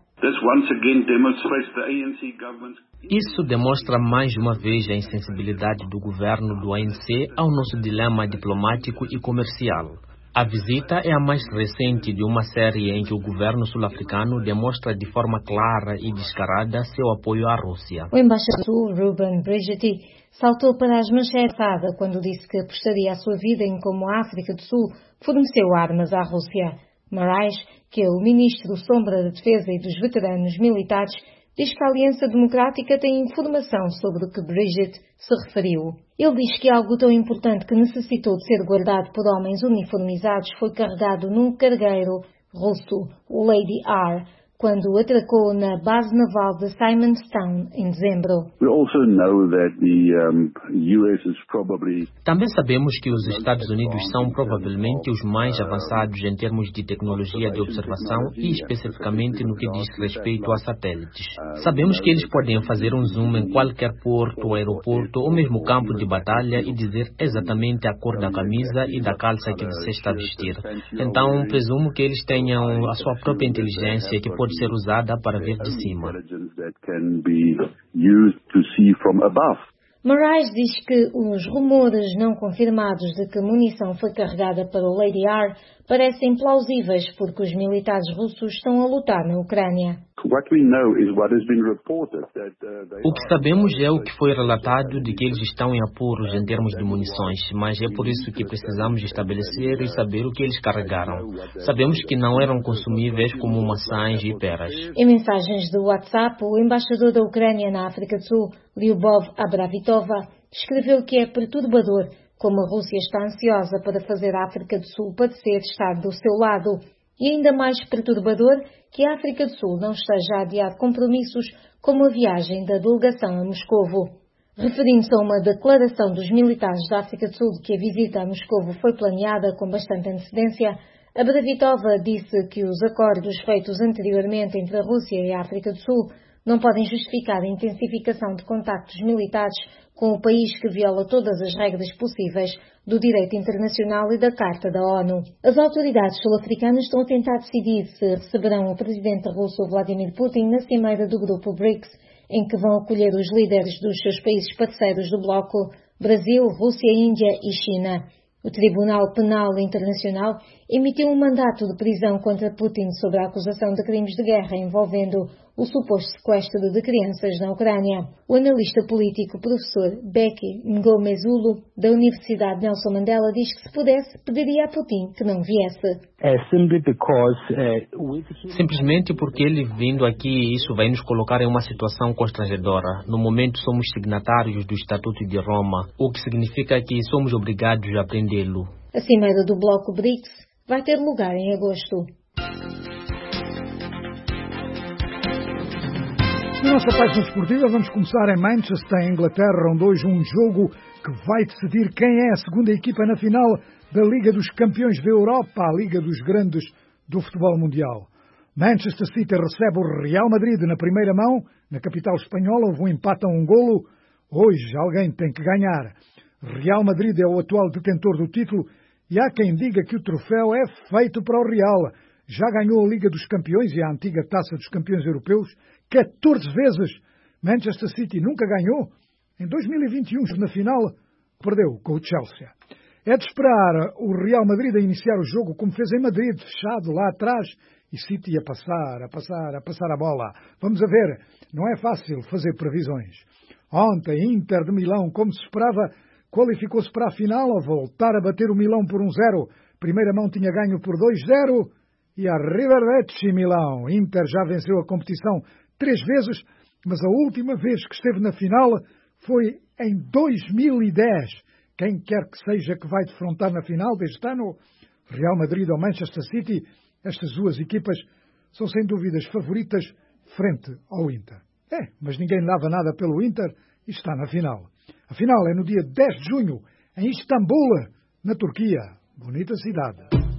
Isso demonstra mais uma vez a insensibilidade do governo do A N C ao nosso dilema diplomático e comercial. A visita é a mais recente de uma série em que o governo sul-africano demonstra de forma clara e descarada seu apoio à Rússia. O embaixador sul, Ruben Brigitte, saltou para as manchetes quando disse que apostaria a sua vida em como a África do Sul forneceu armas à Rússia. Marais, que é o ministro sombra da Defesa e dos Veteranos Militares, diz que a Aliança Democrática tem informação sobre o que Brigitte se referiu. Ele diz que algo tão importante que necessitou de ser guardado por homens uniformizados foi carregado num cargueiro russo, o Lady R, quando atracou na base naval de Simonstown em dezembro. Também sabemos que os Estados Unidos são provavelmente os mais avançados em termos de tecnologia de observação e especificamente no que diz respeito a satélites. Sabemos que eles podem fazer um zoom em qualquer porto, aeroporto ou mesmo campo de batalha e dizer exatamente a cor da camisa e da calça que você está a vestir. Então, presumo que eles tenham a sua própria inteligência que pode ser usada para ver de cima. Moraes diz que os rumores não confirmados de que munição foi carregada para o Lady R parecem plausíveis porque os militares russos estão a lutar na Ucrânia. O que sabemos é o que foi relatado de que eles estão em apuros em termos de munições, mas é por isso que precisamos estabelecer e saber o que eles carregaram. Sabemos que não eram consumíveis como maçãs e peras. Em mensagens do WhatsApp, o embaixador da Ucrânia na África do Sul, Lyubov Abravitova, escreveu que é perturbador como a Rússia está ansiosa para fazer a África do Sul parecer estar do seu lado. E ainda mais perturbador que a África do Sul não esteja a adiar compromissos como a viagem da delegação a Moscovo. Referindo-se a uma declaração dos militares da África do Sul de que a visita a Moscovo foi planeada com bastante antecedência, Abravitova disse que os acordos feitos anteriormente entre a Rússia e a África do Sul não podem justificar a intensificação de contactos militares com o país que viola todas as regras possíveis do direito internacional e da Carta da ONU. As autoridades sul-africanas estão a tentar decidir se receberão o presidente russo Vladimir Putin na cimeira do grupo BRICS, em que vão acolher os líderes dos seus países parceiros do bloco Brasil, Rússia, Índia e China. O Tribunal Penal Internacional emitiu um mandato de prisão contra Putin sobre a acusação de crimes de guerra envolvendo o suposto sequestro de crianças na Ucrânia. O analista político professor Beki Mngomezulu, da Universidade Nelson Mandela, diz que se pudesse, pediria a Putin que não viesse. Simplesmente porque ele vindo aqui, isso vai nos colocar em uma situação constrangedora. No momento somos signatários do Estatuto de Roma, o que significa que somos obrigados a aprendê-lo. A cimeira do bloco BRICS vai ter lugar em agosto. Na nossa página esportiva vamos começar em Manchester, em Inglaterra, onde hoje um jogo que vai decidir quem é a segunda equipa na final da Liga dos Campeões da Europa, a Liga dos Grandes do futebol mundial. Manchester City recebe o Real Madrid na primeira mão, na capital espanhola, houve um empate a um golo. Hoje alguém tem que ganhar. Real Madrid é o atual detentor do título e há quem diga que o troféu é feito para o Real. Já ganhou a Liga dos Campeões e a antiga Taça dos Campeões Europeus catorze vezes. Manchester City nunca ganhou. Em dois mil e vinte e um, na final, perdeu com o Chelsea. É de esperar o Real Madrid a iniciar o jogo como fez em Madrid, fechado lá atrás, e City a passar, a passar, a passar a bola. Vamos a ver, não é fácil fazer previsões. Ontem, Inter de Milão, como se esperava, qualificou-se para a final ao voltar a bater o Milão por um zero. Primeira mão tinha ganho por dois zero e a Rivervecchi Milão. Inter já venceu a competição três vezes, mas a última vez que esteve na final foi em dois mil e dez. Quem quer que seja que vai defrontar na final deste ano, Real Madrid ou Manchester City, estas duas equipas são sem dúvidas favoritas frente ao Inter. É, mas ninguém dava nada pelo Inter e está na final. A final é no dia dez de junho, em Istambul, na Turquia. Bonita cidade.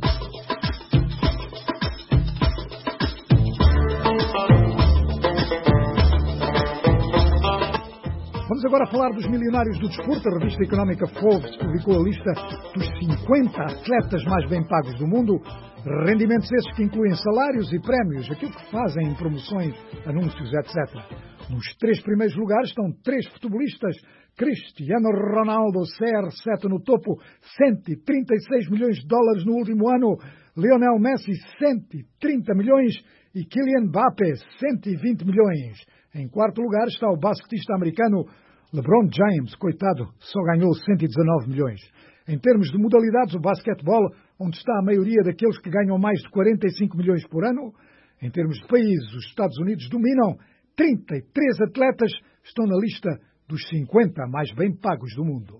Vamos agora falar dos milionários do desporto. A revista económica Forbes publicou a lista dos cinquenta atletas mais bem pagos do mundo. Rendimentos esses que incluem salários e prémios, aquilo que fazem em promoções, anúncios, etcétera. Nos três primeiros lugares estão três futebolistas. Cristiano Ronaldo, C R sete no topo, cento e trinta e seis milhões de dólares no último ano. Lionel Messi, cento e trinta milhões. E Kylian Mbappé, cento e vinte milhões. Em quarto lugar está o basquetista americano LeBron James, coitado, só ganhou cento e dezanove milhões. Em termos de modalidades, o basquetebol, onde está a maioria daqueles que ganham mais de quarenta e cinco milhões por ano. Em termos de países, os Estados Unidos dominam, trinta e três atletas estão na lista dos cinquenta mais bem pagos do mundo.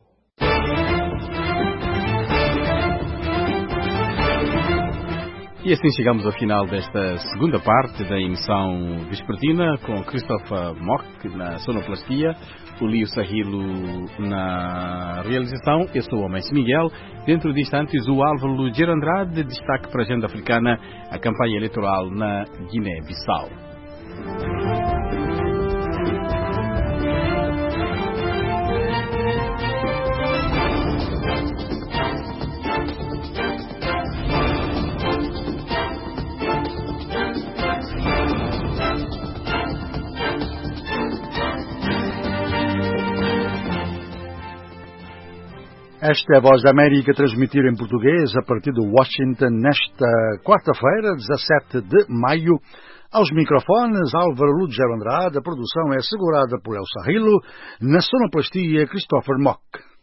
E assim chegamos ao final desta segunda parte da emissão vespertina, com Christopher Mock na sonoplastia, o Lio Sahilo na realização. Eu sou o Homem Miguel. Dentro de instantes, o Álvaro Gero Andrade, destaque para a agenda africana, a campanha eleitoral na Guiné-Bissau. Esta é a Voz da América, transmitida em português a partir de Washington nesta quarta-feira, dezassete de maio. Aos microfones, Álvaro Gero Andrade. A produção é assegurada por El Sahilo. Na sonoplastia, Christopher Mock.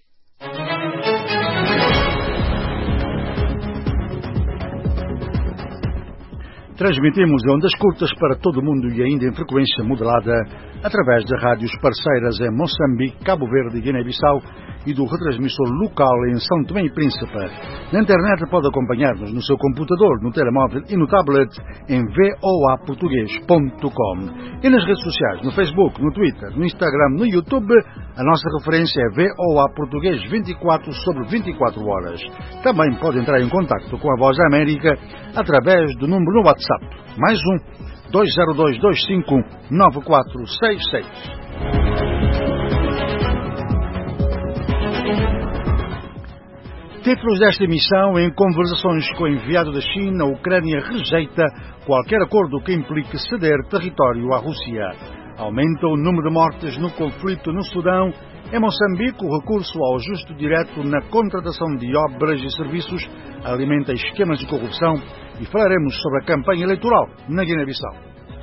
Transmitimos em ondas curtas para todo o mundo e ainda em frequência modulada através de rádios parceiras em Moçambique, Cabo Verde e Guiné-Bissau e do retransmissor local em São Tomé e Príncipe. Na internet pode acompanhar-nos no seu computador, no telemóvel e no tablet em voa português ponto com. E nas redes sociais, no Facebook, no Twitter, no Instagram, no YouTube, a nossa referência é VOA Português vinte e quatro sobre vinte e quatro horas. Também pode entrar em contacto com a Voz da América através do número no WhatsApp. Mais um, dois zero dois dois cinco nove quatro seis seis. Títulos desta emissão: em conversações com o enviado da China, a Ucrânia rejeita qualquer acordo que implique ceder território à Rússia. Aumenta o número de mortes no conflito no Sudão. Em Moçambique, o recurso ao ajuste direto na contratação de obras e serviços alimenta esquemas de corrupção. E falaremos sobre a campanha eleitoral na Guiné-Bissau.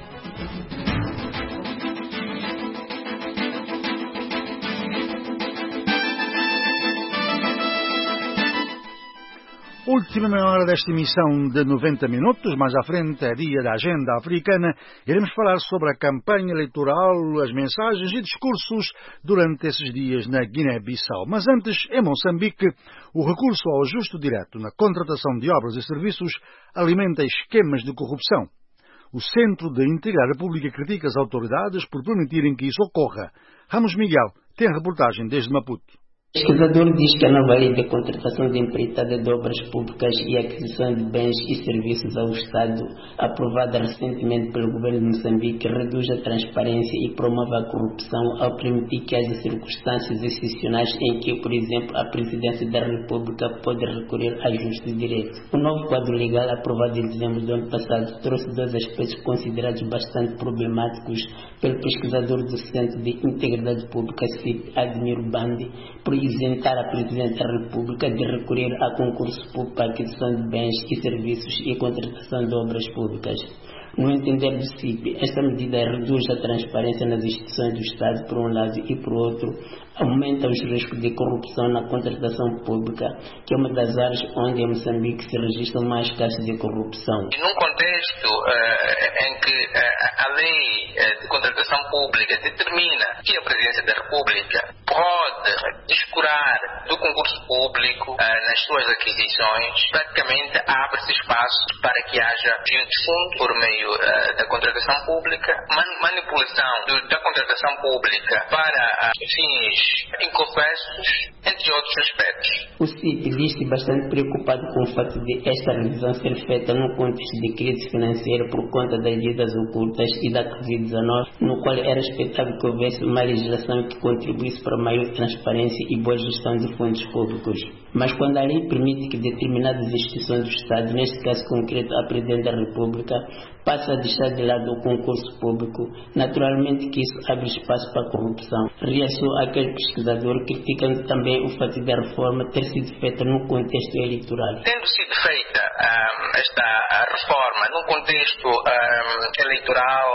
Última meia hora desta emissão de noventa minutos, mais à frente é dia da agenda africana. Iremos falar sobre a campanha eleitoral, as mensagens e discursos durante esses dias na Guiné-Bissau. Mas antes, em Moçambique, o recurso ao ajuste direto na contratação de obras e serviços alimenta esquemas de corrupção. O Centro de Integrar a República critica as autoridades por permitirem que isso ocorra. Ramos Miguel tem a reportagem desde Maputo. O pesquisador diz que a nova lei de contratação de empreitada de obras públicas e aquisição de bens e serviços ao Estado, aprovada recentemente pelo governo de Moçambique, reduz a transparência e promove a corrupção ao permitir que haja circunstâncias excepcionais em que, por exemplo, a Presidência da República pode recorrer a ajuste direto. O novo quadro legal, aprovado em dezembro do ano passado, trouxe dois aspectos considerados bastante problemáticos pelo pesquisador do Centro de Integridade Pública, C I P, Admiro Bandi, por isentar a Presidente da República de recorrer a concurso público para aquisição de bens e serviços e contratação de obras públicas. No entender do C I P, esta medida reduz a transparência nas instituições do Estado, por um lado, e por outro, aumenta os riscos de corrupção na contratação pública, que é uma das áreas onde em Moçambique se registram mais casos de corrupção. Num contexto uh, em que uh, a lei uh, de contratação pública determina que a Presidência da República pode descurar do concurso público uh, nas suas aquisições, praticamente abre-se espaço para que haja desvio de fundo por meio uh, da contratação pública, man- manipulação do, da contratação pública para uh, fins inconfessos, entre outros aspectos. O C I P diz-se bastante preocupado com o fato de esta revisão ser feita num contexto de crise financeira por conta das dívidas ocultas e da covid dezenove, no qual era expectável que houvesse uma legislação que contribuísse para maior transparência e boa gestão de fundos públicos. Mas quando a lei permite que determinadas instituições do Estado, neste caso concreto a Presidente da República, passa a deixar de lado o concurso público, naturalmente que isso abre espaço para a corrupção. Reagiu aquele pesquisador criticando também o fato da reforma ter sido feita num contexto eleitoral. Tendo sido feita um, esta reforma num contexto um, eleitoral,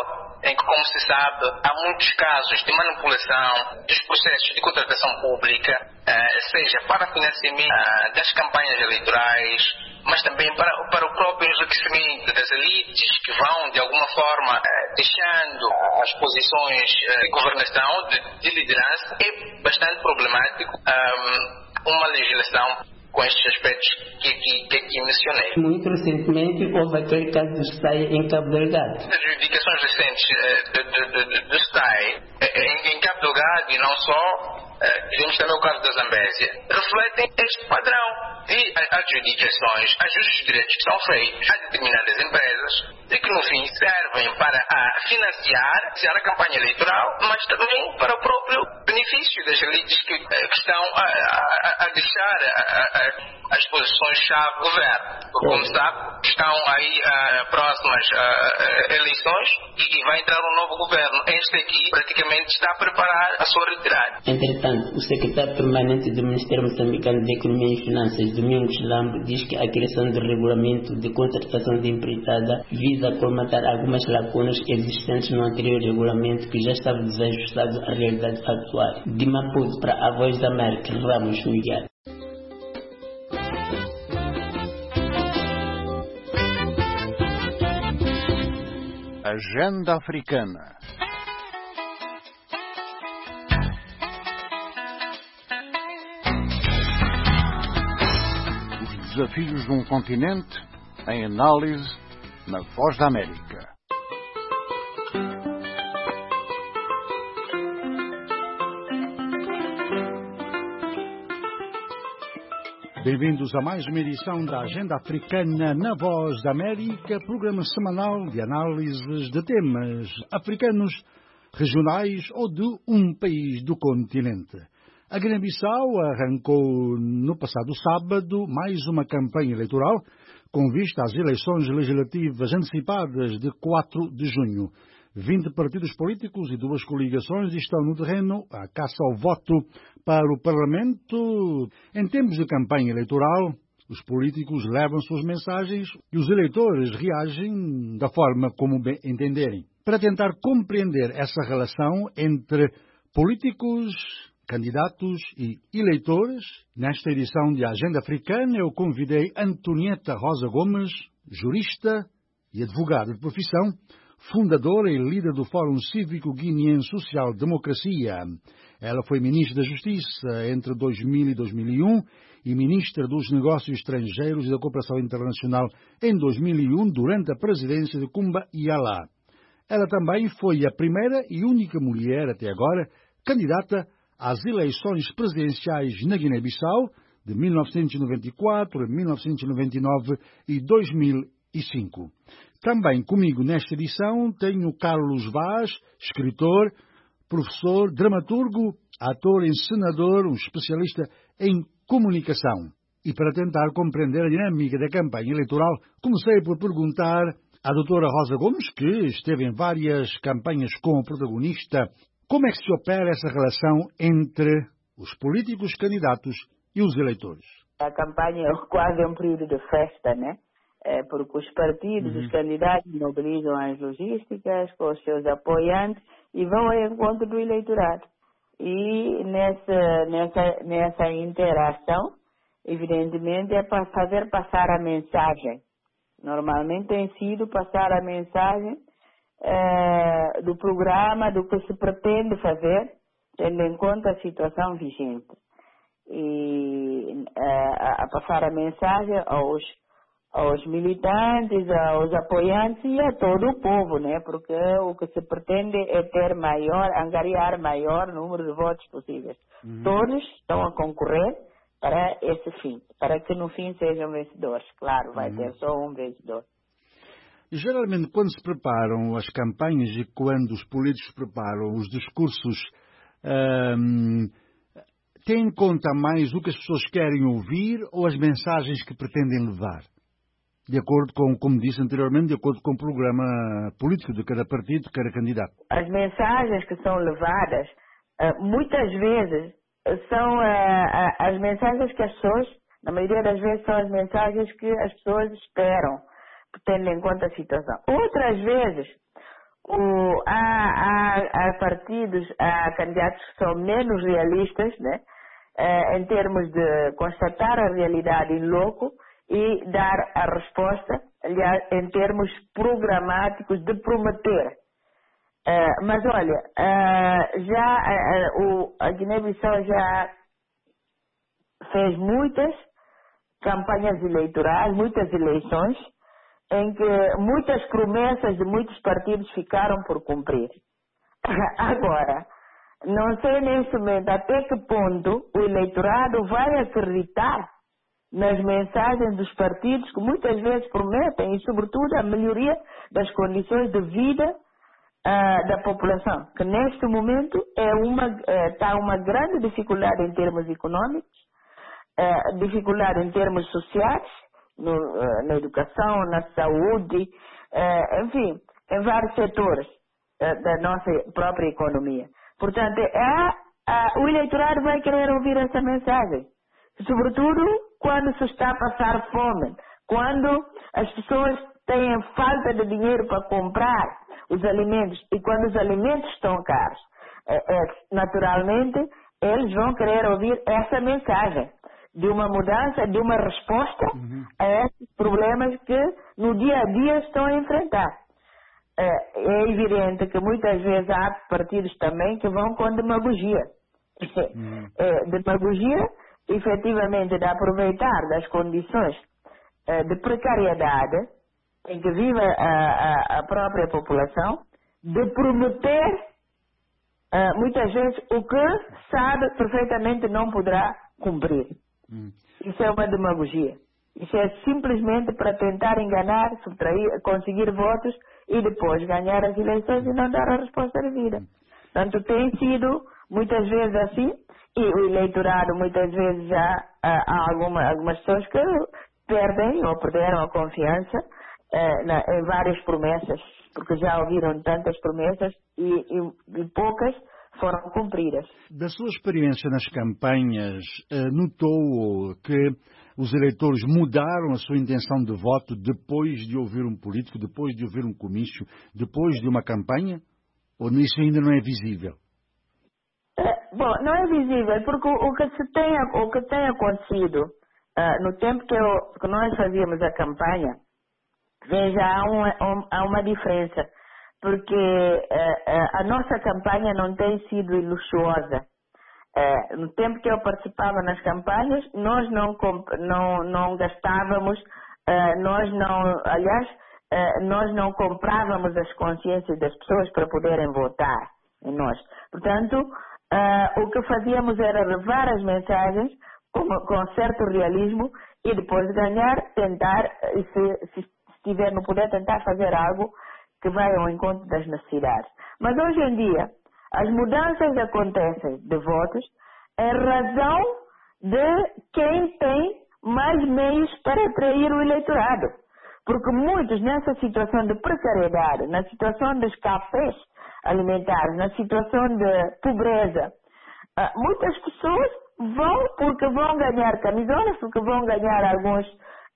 em que, como se sabe, há muitos casos de manipulação dos processos de contratação pública, seja para financiamento das campanhas eleitorais, mas também para, para o próprio enriquecimento das elites que vão, de alguma forma, deixando as posições de governação, de, de liderança. É bastante problemático um, uma legislação com estes aspectos que aqui, que aqui mencionei. Muito recentemente houve aquele caso do S T A I em Cabo Delgado. As judicações recentes do, do, do, do S T A I em, em Cabo Delgado e não só, tivemos também o caso da Zambésia, refletem este padrão de adjudicações, ajustes de direitos que são feitos a determinadas empresas e que no fim servem para a financiar, financiar a campanha eleitoral, mas também para o próprio benefício das elites que, que estão a, a, a deixar a, a, as posições-chave do governo. Porque, como sabe, estão aí uh, próximas uh, eleições e, e vai entrar um novo governo. Este aqui praticamente está a preparar a sua retirada. Entretanto, o secretário permanente do Ministério Moçambicano de Economia e Finanças, Domingos Lambo, diz que a criação do regulamento de contratação de empreitada visa colmatar algumas lacunas existentes no anterior regulamento que já estava desajustado à realidade atual. De Maputo para a Voz da América, Ramos Miguel. Agenda Africana. Os desafios de um continente em análise na Voz da América. Bem-vindos a mais uma edição da Agenda Africana na Voz da América, programa semanal de análises de temas africanos, regionais ou de um país do continente. A Guiné-Bissau arrancou no passado sábado mais uma campanha eleitoral com vista às eleições legislativas antecipadas de quatro de junho. vinte partidos políticos e duas coligações estão no terreno à caça ao voto para o Parlamento. Em tempos de campanha eleitoral, os políticos levam suas mensagens e os eleitores reagem da forma como bem entenderem. Para tentar compreender essa relação entre políticos, candidatos e eleitores, nesta edição de Agenda Africana eu convidei Antonieta Rosa Gomes, jurista e advogada de profissão, fundadora e líder do Fórum Cívico Guineense Social Democracia. Ela foi ministra da Justiça entre dois mil e dois mil e um e ministra dos Negócios Estrangeiros e da Cooperação Internacional em dois mil e um, durante a presidência de Kumba Yala. Ela também foi a primeira e única mulher, até agora, candidata às eleições presidenciais na Guiné-Bissau de mil novecentos e noventa e quatro, mil novecentos e noventa e nove e dois mil e cinco. Também comigo nesta edição tenho Carlos Vaz, escritor, professor, dramaturgo, ator, encenador, um especialista em comunicação. E para tentar compreender a dinâmica da campanha eleitoral, comecei por perguntar à doutora Rosa Gomes, que esteve em várias campanhas como protagonista, como é que se opera essa relação entre os políticos candidatos e os eleitores? A campanha é quase um período de festa, né? É porque os partidos, uhum. os candidatos mobilizam as logísticas com os seus apoiantes e vão ao encontro do eleitorado. E nessa, nessa, nessa interação, evidentemente, é para fazer passar a mensagem. Normalmente tem sido passar a mensagem é, do programa, do que se pretende fazer, tendo em conta a situação vigente. E é, a, a passar a mensagem aos aos militantes, aos apoiantes e a todo o povo, né? Porque o que se pretende é ter maior, angariar maior número de votos possíveis. Uhum. Todos estão a concorrer para esse fim, para que no fim sejam vencedores. Claro, vai uhum. ter só um vencedor. Geralmente, quando se preparam as campanhas e quando os políticos preparam os discursos, hum, têm em conta mais o que as pessoas querem ouvir ou as mensagens que pretendem levar? De acordo com, como disse anteriormente, de acordo com o programa político de cada partido, de cada candidato. As mensagens que são levadas, muitas vezes, são as mensagens que as pessoas, na maioria das vezes, são as mensagens que as pessoas esperam, tendo em conta a situação. Outras vezes, o, há, há, há partidos, há candidatos que são menos realistas, né? Eh, em termos de constatar a realidade em loco e dar a resposta, aliás, em termos programáticos de prometer. Uh, mas olha, uh, já uh, o, a Guiné-Bissau já fez muitas campanhas eleitorais, muitas eleições, em que muitas promessas de muitos partidos ficaram por cumprir. Agora, não sei neste momento até que ponto o eleitorado vai acreditar nas mensagens dos partidos que muitas vezes prometem, e sobretudo a melhoria das condições de vida uh, da população, que neste momento é uma, está uh, uma grande dificuldade em termos econômicos, uh, dificuldade em termos sociais, no, uh, na educação, na saúde, uh, enfim, em vários setores uh, da nossa própria economia. Portanto, é, é, o eleitorado vai querer ouvir essa mensagem, sobretudo quando se está a passar fome, quando as pessoas têm falta de dinheiro para comprar os alimentos e quando os alimentos estão caros. É, é, naturalmente, eles vão querer ouvir essa mensagem de uma mudança, de uma resposta uhum. a esses problemas que no dia a dia estão a enfrentar. É evidente que muitas vezes há partidos também que vão com demagogia. Hum. É, demagogia, efetivamente, de aproveitar das condições é, de precariedade em que vive a, a, a própria população, de prometer é, muitas vezes o que sabe perfeitamente não poderá cumprir. Hum. Isso é uma demagogia. Isso é simplesmente para tentar enganar, subtrair, conseguir votos e depois ganhar as eleições e não dar a resposta devida. Portanto, tem sido muitas vezes assim, e o eleitorado muitas vezes já há alguma, algumas pessoas que perdem ou perderam a confiança eh, na, em várias promessas, porque já ouviram tantas promessas e, e, e poucas foram cumpridas. Da sua experiência nas campanhas, eh, notou que os eleitores mudaram a sua intenção de voto depois de ouvir um político, depois de ouvir um comício, depois de uma campanha? Ou isso ainda não é visível? É, bom, não é visível, porque o, o, que, se tem, o que tem acontecido uh, no tempo que, eu, que nós fazíamos a campanha, veja, há uma, um, há uma diferença, porque uh, uh, a nossa campanha não tem sido luxuosa. Uh, no tempo que eu participava nas campanhas, nós não, não, não gastávamos, uh, nós não, aliás, uh, nós não comprávamos as consciências das pessoas para poderem votar em nós. Portanto, uh, o que fazíamos era levar as mensagens com, com certo realismo e depois de ganhar, tentar, se, se estiver no poder, tentar fazer algo que vai ao encontro das necessidades. Mas hoje em dia, as mudanças acontecem de votos em razão de quem tem mais meios para atrair o eleitorado. Porque muitos, nessa situação de precariedade, na situação de escassez alimentar, na situação de pobreza, muitas pessoas vão porque vão ganhar camisolas, porque vão ganhar alguns,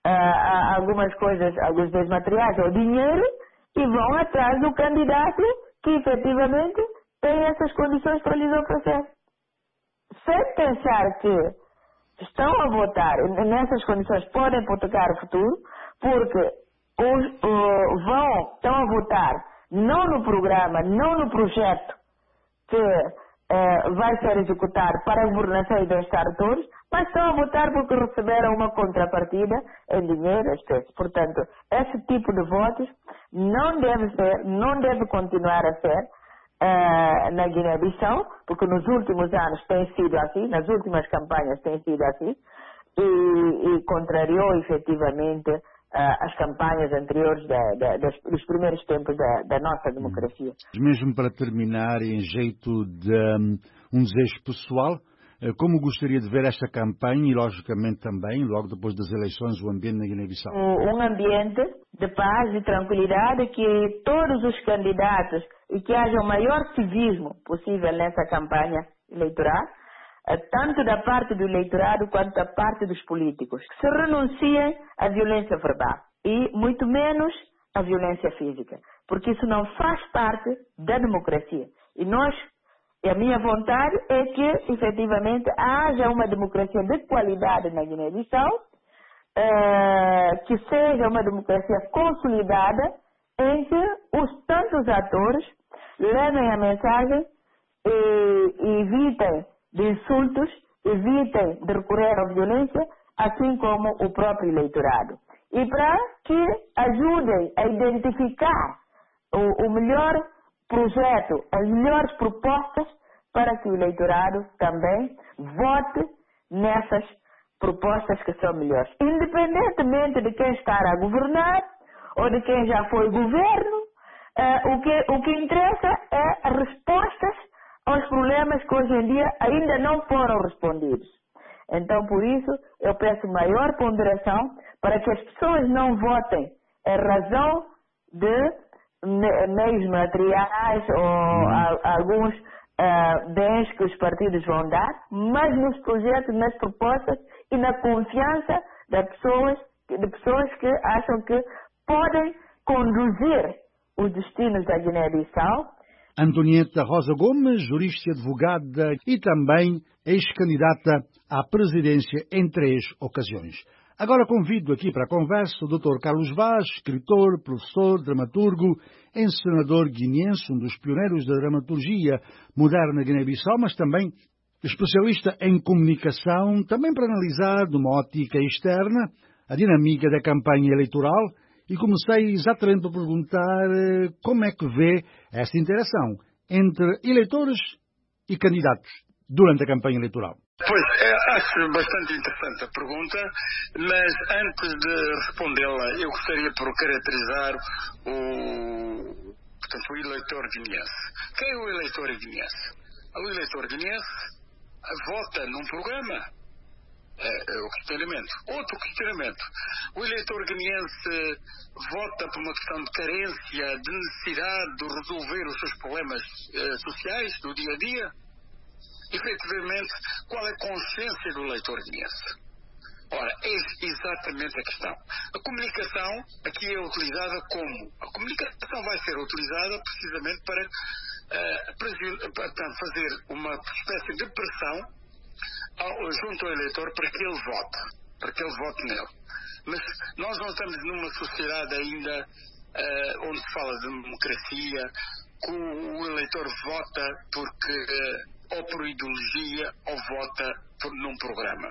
algumas coisas, alguns bens materiais ou dinheiro, e vão atrás do candidato que efetivamente tem essas condições para lhes oferecer. Sem pensar que estão a votar nessas condições, podem hipotecar o futuro, porque os, uh, vão, estão a votar não no programa, não no projeto que uh, vai ser executado para a governação e bem-estar de todos, mas estão a votar porque receberam uma contrapartida em dinheiro, espécie. Portanto, esse tipo de votos não deve ser, não deve continuar a ser uh, na Guiné-Bissau, porque nos últimos anos tem sido assim, nas últimas campanhas tem sido assim, e, e contrariou efetivamente uh, as campanhas anteriores da, da, das, dos primeiros tempos da, da nossa democracia. Mesmo para terminar, em jeito de um, um desejo pessoal, como gostaria de ver esta campanha e, logicamente, também, logo depois das eleições, o ambiente na Guiné-Bissau? Um ambiente de paz e tranquilidade, que todos os candidatos e que haja o maior civismo possível nessa campanha eleitoral, tanto da parte do eleitorado quanto da parte dos políticos, que se renunciem à violência verbal e muito menos à violência física, porque isso não faz parte da democracia. E nós, a minha vontade é que, efetivamente, haja uma democracia de qualidade na Guiné-Bissau, uh, que seja uma democracia consolidada, em que os tantos atores levem a mensagem e, e evitem de insultos, evitem de recorrer à violência, assim como o próprio eleitorado. E para que ajudem a identificar o, o melhor projeto, as melhores propostas, para que o eleitorado também vote nessas propostas que são melhores. Independentemente de quem está a governar ou de quem já foi governo, uh, o, que, o que interessa é respostas aos problemas que hoje em dia ainda não foram respondidos. Então, por isso, eu peço maior ponderação para que as pessoas não votem em razão de me, meios materiais ou a, alguns uh, bens que os partidos vão dar, mas nos projetos, nas propostas e na confiança das pessoas, de pessoas que acham que podem conduzir os destinos da Guiné-Bissau. Antonieta Rosa Gomes, jurista e advogada e também ex-candidata à presidência em três ocasiões. Agora convido aqui para a conversa o doutor Carlos Vaz, escritor, professor, dramaturgo, encenador guineense, um dos pioneiros da dramaturgia moderna Guiné-Bissau, mas também especialista em comunicação, também para analisar, de uma ótica externa, a dinâmica da campanha eleitoral. E comecei exatamente por perguntar como é que vê esta interação entre eleitores e candidatos durante a campanha eleitoral. Pois, é, acho bastante interessante a pergunta, mas antes de respondê-la, eu gostaria por caracterizar o, portanto, o eleitor guineense. Quem é o eleitor guineense? O eleitor guineense vota num programa. É, o questionamento. Outro questionamento. O eleitor guineense vota por uma questão de carência, de necessidade de resolver os seus problemas eh, sociais do dia a dia? Efetivamente, qual é a consciência do eleitor guineense? Ora, é exatamente a questão. A comunicação aqui é utilizada como? A comunicação vai ser utilizada precisamente para, uh, para fazer uma espécie de pressão ao, junto ao eleitor para que ele vote, para que ele vote nele. Mas nós não estamos numa sociedade ainda uh, onde se fala de democracia, que o eleitor vota porque, uh, ou por ideologia, ou vota por, num programa.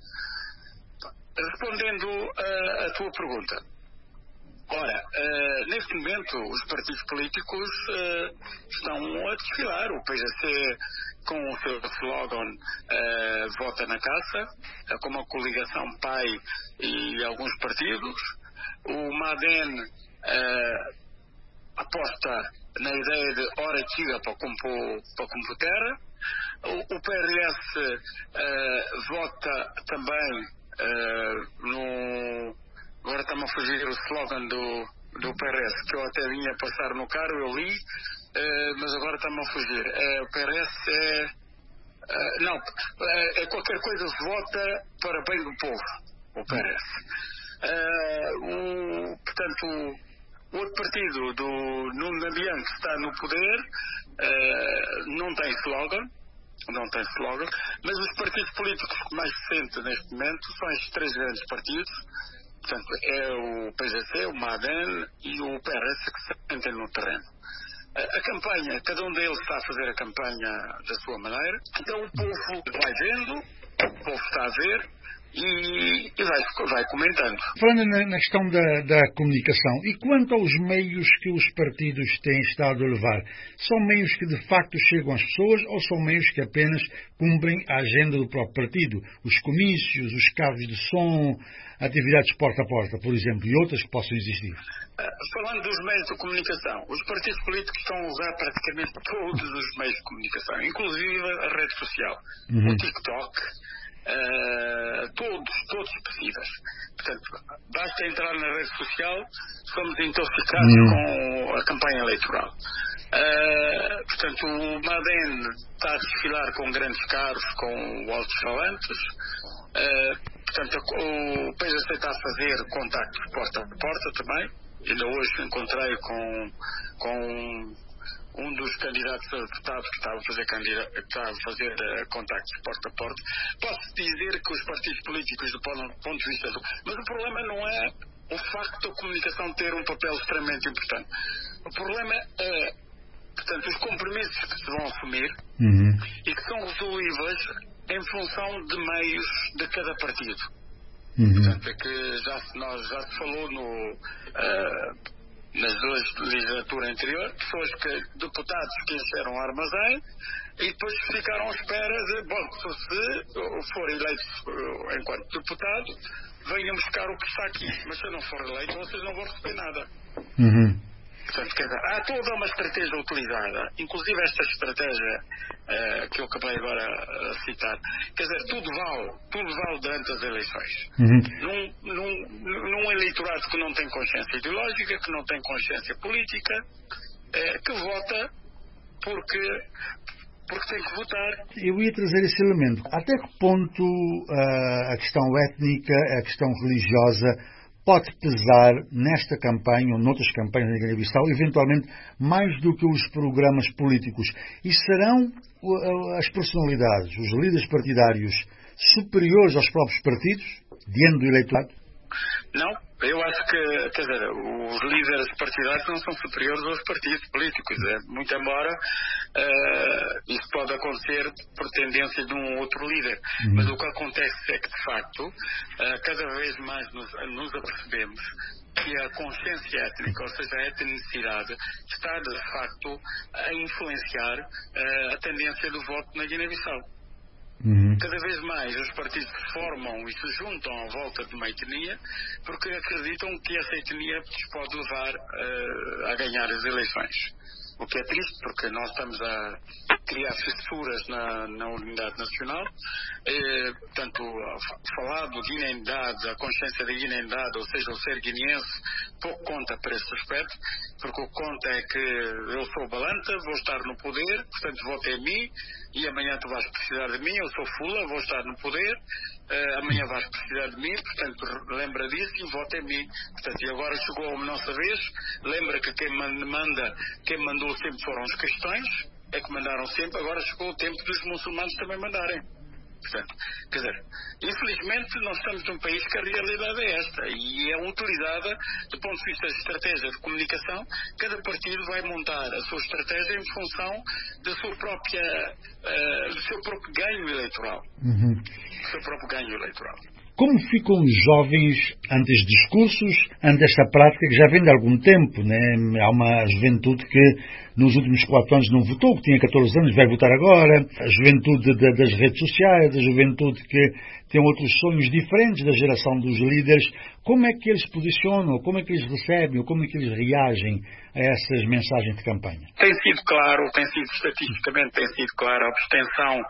Respondendo uh, à tua pergunta. Ora, uh, neste momento os partidos políticos uh, estão a desfilar. O P G C com o seu slogan uh, Vota na Caça, uh, com uma coligação P A I e alguns partidos. O MADEN uh, aposta na ideia de hora chega para compor, para compor terra. O, o P R S uh, vota também uh, no... Agora está-me a fugir o slogan do, do P R S, que eu até vinha passar no carro, eu li, uh, mas agora está-me a fugir. É, o P R S é... Uh, não, é, é qualquer coisa que vota para bem do povo, o P R S. Uh, o, portanto, o outro partido do Nuno Nambian, que está no poder, uh, não tem slogan, não tem slogan, mas os partidos políticos que mais se sentem neste momento são estes três grandes partidos. Portanto, é o P G C, o MADEN e o P R S que se sentem no terreno. A, a campanha, cada um deles está a fazer a campanha da sua maneira. Então o povo vai vendo, o povo está a ver e, e vai, vai comentando. Falando na, na questão da, da comunicação, e quanto aos meios que os partidos têm estado a levar, são meios que de facto chegam às pessoas ou são meios que apenas cumprem a agenda do próprio partido? Os comícios, os carros de som, atividades porta a porta, por exemplo, e outras que possam existir? Falando dos meios de comunicação, os partidos políticos estão a usar praticamente todos os meios de comunicação, inclusive a rede social, uhum. o TikTok, uh, todos, todos possíveis. Portanto, basta entrar na rede social, somos intoxicados uhum. com a campanha eleitoral. Uh, portanto, o MADEN está a desfilar com grandes carros, com altos-falantes. Uh, portanto, o P G C está a fazer contactos porta a porta também. Ainda hoje encontrei com, com um dos candidatos a deputado que estava a fazer, candidata, estava a fazer uh, contactos porta a porta. Posso dizer que os partidos políticos, do ponto de vista do... Mas o problema não é o facto da comunicação ter um papel extremamente importante. O problema é, portanto, os compromissos que se vão assumir uhum. e que são resolvíveis em função de meios de cada partido. Uhum. Portanto, é que já se, nós, já se falou no... Uh, nas duas legislaturas anteriores, pessoas que, deputados que encheram o armazém e depois ficaram à espera de, bom, se for eleito enquanto deputado, venham buscar o que está aqui, mas se eu não for eleito, vocês não vão receber nada. Uhum. Portanto, quer dizer, há toda uma estratégia utilizada, inclusive esta estratégia uh, que eu acabei agora a citar, quer dizer, tudo vale, tudo vale durante as eleições. Uhum. Num, num, num eleitorado que não tem consciência ideológica, que não tem consciência política, uh, que vota porque, porque tem que votar. Eu ia trazer esse elemento. Até que ponto uh, a questão étnica, a questão religiosa pode pesar nesta campanha ou noutras campanhas da Guiné-Bissau, eventualmente mais do que os programas políticos? E serão as personalidades, os líderes partidários, superiores aos próprios partidos, diante do eleitorado? Não, eu acho que, quer dizer, os líderes partidários não são superiores aos partidos políticos. É, muito embora uh, isso pode acontecer por tendência de um outro líder. Uhum. Mas o que acontece é que, de facto, uh, cada vez mais nos, nos apercebemos que a consciência étnica, ou seja, a etnicidade, está, de facto, a influenciar uh, a tendência do voto na Guiné-Bissau. Uhum. Cada vez mais os partidos se formam e se juntam à volta de uma etnia porque acreditam que essa etnia os pode levar uh, a ganhar as eleições. O que é triste, porque nós estamos a criar fissuras na, na unidade nacional. E, portanto, falar do guineenidade, a consciência da guineenidade, ou seja, o ser guineense, pouco conta para esse aspecto, porque o que conta é que eu sou balanta, vou estar no poder, portanto vote em mim, e amanhã tu vais precisar de mim, eu sou fula, vou estar no poder, uh, amanhã vais precisar de mim, portanto lembra disso e vote em mim. Portanto, e agora chegou a nossa vez, lembra que quem manda, quem mandou sempre foram os cristãos, é que mandaram sempre, agora chegou o tempo dos muçulmanos também mandarem. Portanto, quer dizer, infelizmente nós estamos num país que a realidade é esta e é utilizada do ponto de vista de estratégia de comunicação. Cada partido vai montar a sua estratégia em função da sua própria, uh, do seu próprio ganho eleitoral. Uhum. Do seu próprio ganho eleitoral. Como ficam os jovens ante os discursos, ante esta prática que já vem de algum tempo, né? Há uma juventude que nos últimos quatro anos não votou, que tinha catorze anos, vai votar agora. A juventude de, das redes sociais, a juventude que tem outros sonhos diferentes da geração dos líderes. Como é que eles se posicionam, como é que eles recebem, ou como é que eles reagem a essas mensagens de campanha? Tem sido claro, tem sido estatisticamente, tem sido claro, a abstenção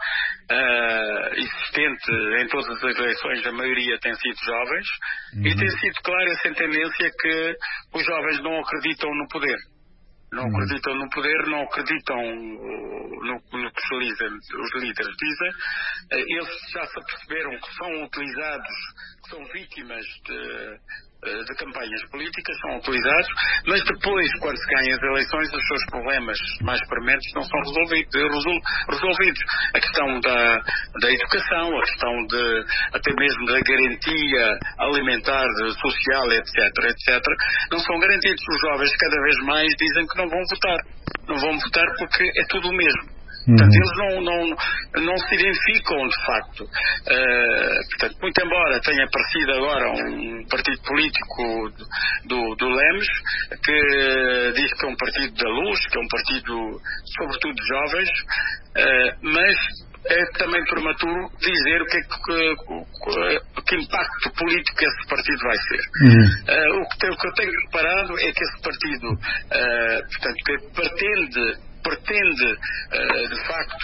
uh, existente em todas as eleições, a maioria tem sido jovens, uhum. E tem sido clara essa tendência que os jovens não acreditam no poder. Não uhum. acreditam no poder, não acreditam no, no que os líderes, os líderes dizem. Eles já se aperceberam que são utilizados, que são vítimas de, de campanhas políticas, são utilizados, mas depois, quando se ganham as eleições, os seus problemas mais prementes não são resolvidos. resolvidos. A questão da, da educação, a questão de, até mesmo da garantia alimentar, social, etc, etcétera, não são garantidos. Os jovens cada vez mais dizem que não vão votar. Não vão votar porque é tudo o mesmo. Portanto, eles não, não, não se identificam de facto. Uh, portanto, muito embora tenha aparecido agora um partido político do, do Lemos, que diz que é um partido da luz, que é um partido sobretudo de jovens, uh, mas é também prematuro dizer o que, que, que, que impacto político esse partido vai ser. Uhum. Uh, o, que tem, o que eu tenho reparado é que esse partido, uh, portanto, que pretende pretende, uh, de facto,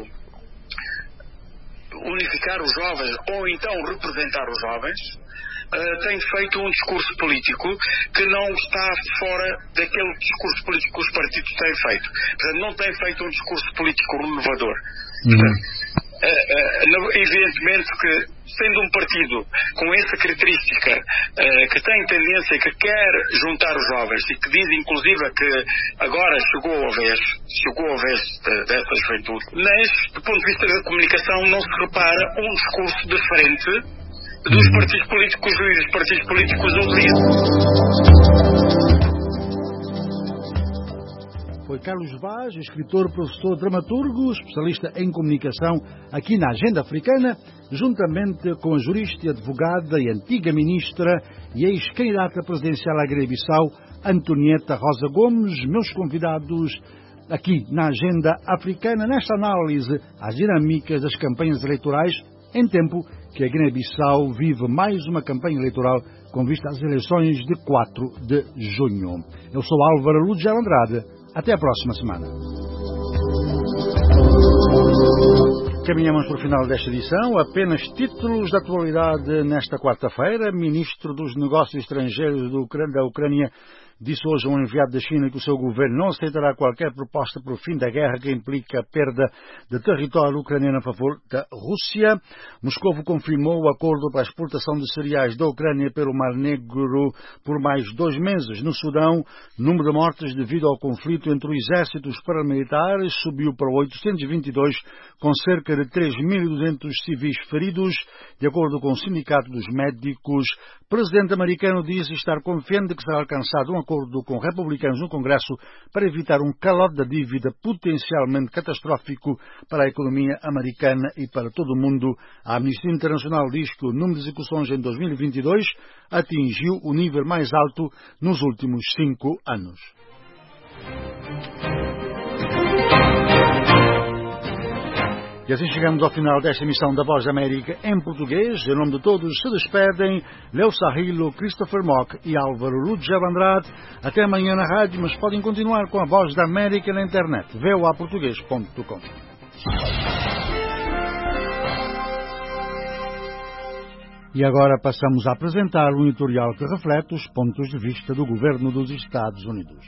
unificar os jovens ou então representar os jovens, uh, tem feito um discurso político que não está fora daquele discurso político que os partidos têm feito. Portanto, não tem feito um discurso político renovador. Uhum. Portanto, evidentemente que, sendo um partido com essa característica, que tem tendência, que quer juntar os jovens e que diz inclusive que agora chegou a vez, chegou a vez dessa juventude, mas do ponto de vista da comunicação não se repara um discurso diferente dos partidos políticos e dos partidos políticos utilizam. Foi Carlos Vaz, escritor, professor, dramaturgo, especialista em comunicação aqui na Agenda Africana, juntamente com a jurista e advogada e antiga ministra e ex-candidata presidencial à Guiné-Bissau, Antonieta Rosa Gomes, meus convidados aqui na Agenda Africana, nesta análise às dinâmicas das campanhas eleitorais, em tempo que a Guiné-Bissau vive mais uma campanha eleitoral com vista às eleições de quatro de junho. Eu sou Álvaro Lúcio Andrade. Até a próxima semana. Caminhamos para o final desta edição. Apenas títulos de atualidade nesta quarta-feira. Ministro dos Negócios Estrangeiros da Ucrânia disse hoje a um enviado da China que o seu governo não aceitará qualquer proposta para o fim da guerra que implica a perda de território ucraniano a favor da Rússia. Moscovo confirmou o acordo para a exportação de cereais da Ucrânia pelo Mar Negro por mais dois meses. No Sudão, o número de mortes devido ao conflito entre os exércitos paramilitares subiu para oitocentos e vinte e dois, com cerca de três mil e duzentos civis feridos, de acordo com o Sindicato dos Médicos. O presidente americano disse estar confiante de que será alcançado um acordo com republicanos no Congresso para evitar um calote da dívida potencialmente catastrófico para a economia americana e para todo o mundo. A Amnistia Internacional diz que o número de execuções em dois mil e vinte e dois atingiu o nível mais alto nos últimos cinco anos. E assim chegamos ao final desta emissão da Voz da América em português. Em nome de todos se despedem Leo Sarrilo, Christopher Mock e Álvaro Lúcio Andrade. Até amanhã na rádio, mas podem continuar com a Voz da América na internet, v o a português ponto com. E agora passamos a apresentar o editorial que reflete os pontos de vista do governo dos Estados Unidos.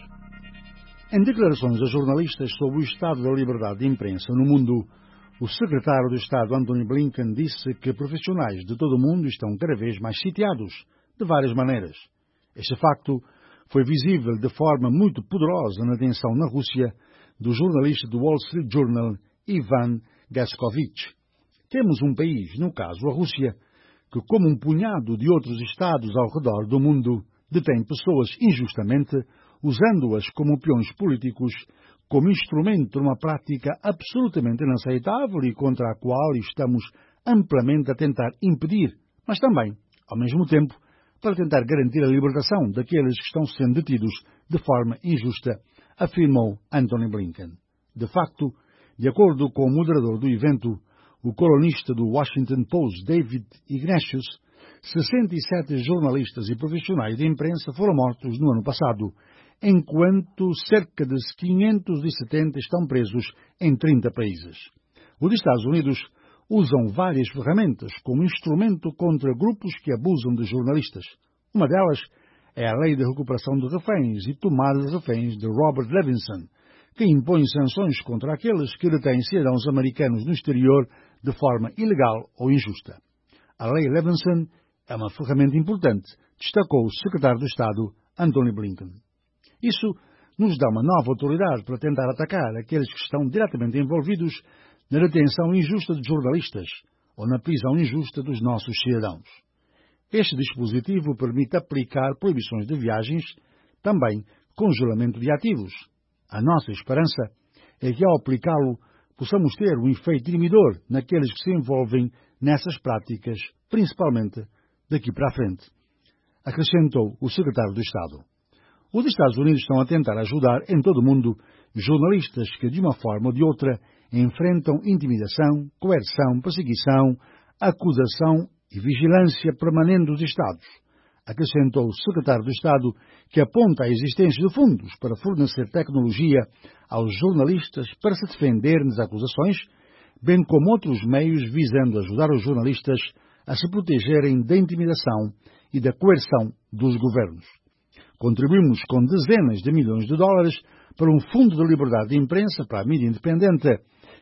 Em declarações a jornalistas sobre o estado da liberdade de imprensa no mundo, o secretário de Estado Antony Blinken disse que profissionais de todo o mundo estão cada vez mais sitiados, de várias maneiras. Este facto foi visível de forma muito poderosa na detenção na Rússia do jornalista do Wall Street Journal, Ivan Gaskovich. Temos um país, no caso a Rússia, que, como um punhado de outros estados ao redor do mundo, detém pessoas injustamente, usando-as como peões políticos, como instrumento de uma prática absolutamente inaceitável e contra a qual estamos amplamente a tentar impedir, mas também, ao mesmo tempo, para tentar garantir a libertação daqueles que estão sendo detidos de forma injusta, afirmou Antony Blinken. De facto, de acordo com o moderador do evento, o colunista do Washington Post, David Ignatius, sessenta e sete jornalistas e profissionais de imprensa foram mortos no ano passado, enquanto cerca de quinhentos e setenta estão presos em trinta países. Os Estados Unidos usam várias ferramentas como instrumento contra grupos que abusam de jornalistas. Uma delas é a Lei de Recuperação de Reféns e Tomada de Reféns de Robert Levinson, que impõe sanções contra aqueles que detêm cidadãos americanos no exterior de forma ilegal ou injusta. A Lei Levinson é uma ferramenta importante, destacou o secretário de Estado Antony Blinken. Isso nos dá uma nova autoridade para tentar atacar aqueles que estão diretamente envolvidos na detenção injusta de jornalistas ou na prisão injusta dos nossos cidadãos. Este dispositivo permite aplicar proibições de viagens, também congelamento de ativos. A nossa esperança é que, ao aplicá-lo, possamos ter um efeito inibidor naqueles que se envolvem nessas práticas, principalmente daqui para a frente, acrescentou o secretário de Estado. Os Estados Unidos estão a tentar ajudar em todo o mundo jornalistas que, de uma forma ou de outra, enfrentam intimidação, coerção, perseguição, acusação e vigilância permanente dos Estados. Acrescentou o secretário de Estado, que aponta a existência de fundos para fornecer tecnologia aos jornalistas para se defenderem das acusações, bem como outros meios visando ajudar os jornalistas a se protegerem da intimidação e da coerção dos governos. Contribuímos com dezenas de milhões de dólares para um fundo de liberdade de imprensa para a mídia independente,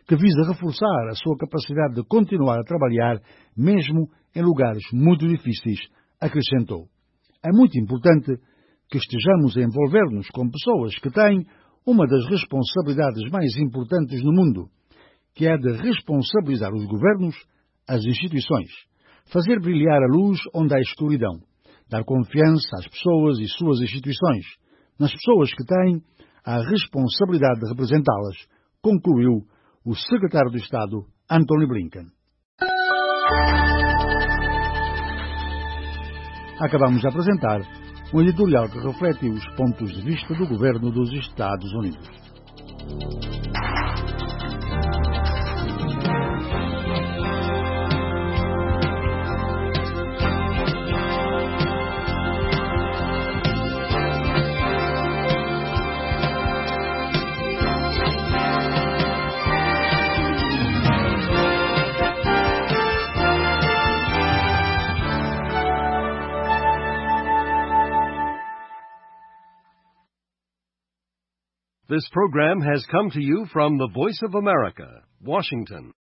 que visa reforçar a sua capacidade de continuar a trabalhar, mesmo em lugares muito difíceis, acrescentou. É muito importante que estejamos a envolver-nos com pessoas que têm uma das responsabilidades mais importantes no mundo, que é de responsabilizar os governos, as instituições, fazer brilhar a luz onde há escuridão, dar confiança às pessoas e suas instituições, nas pessoas que têm a responsabilidade de representá-las, concluiu o secretário de Estado, Antony Blinken. Acabamos de apresentar um editorial que reflete os pontos de vista do governo dos Estados Unidos. This program has come to you from the Voice of America, Washington.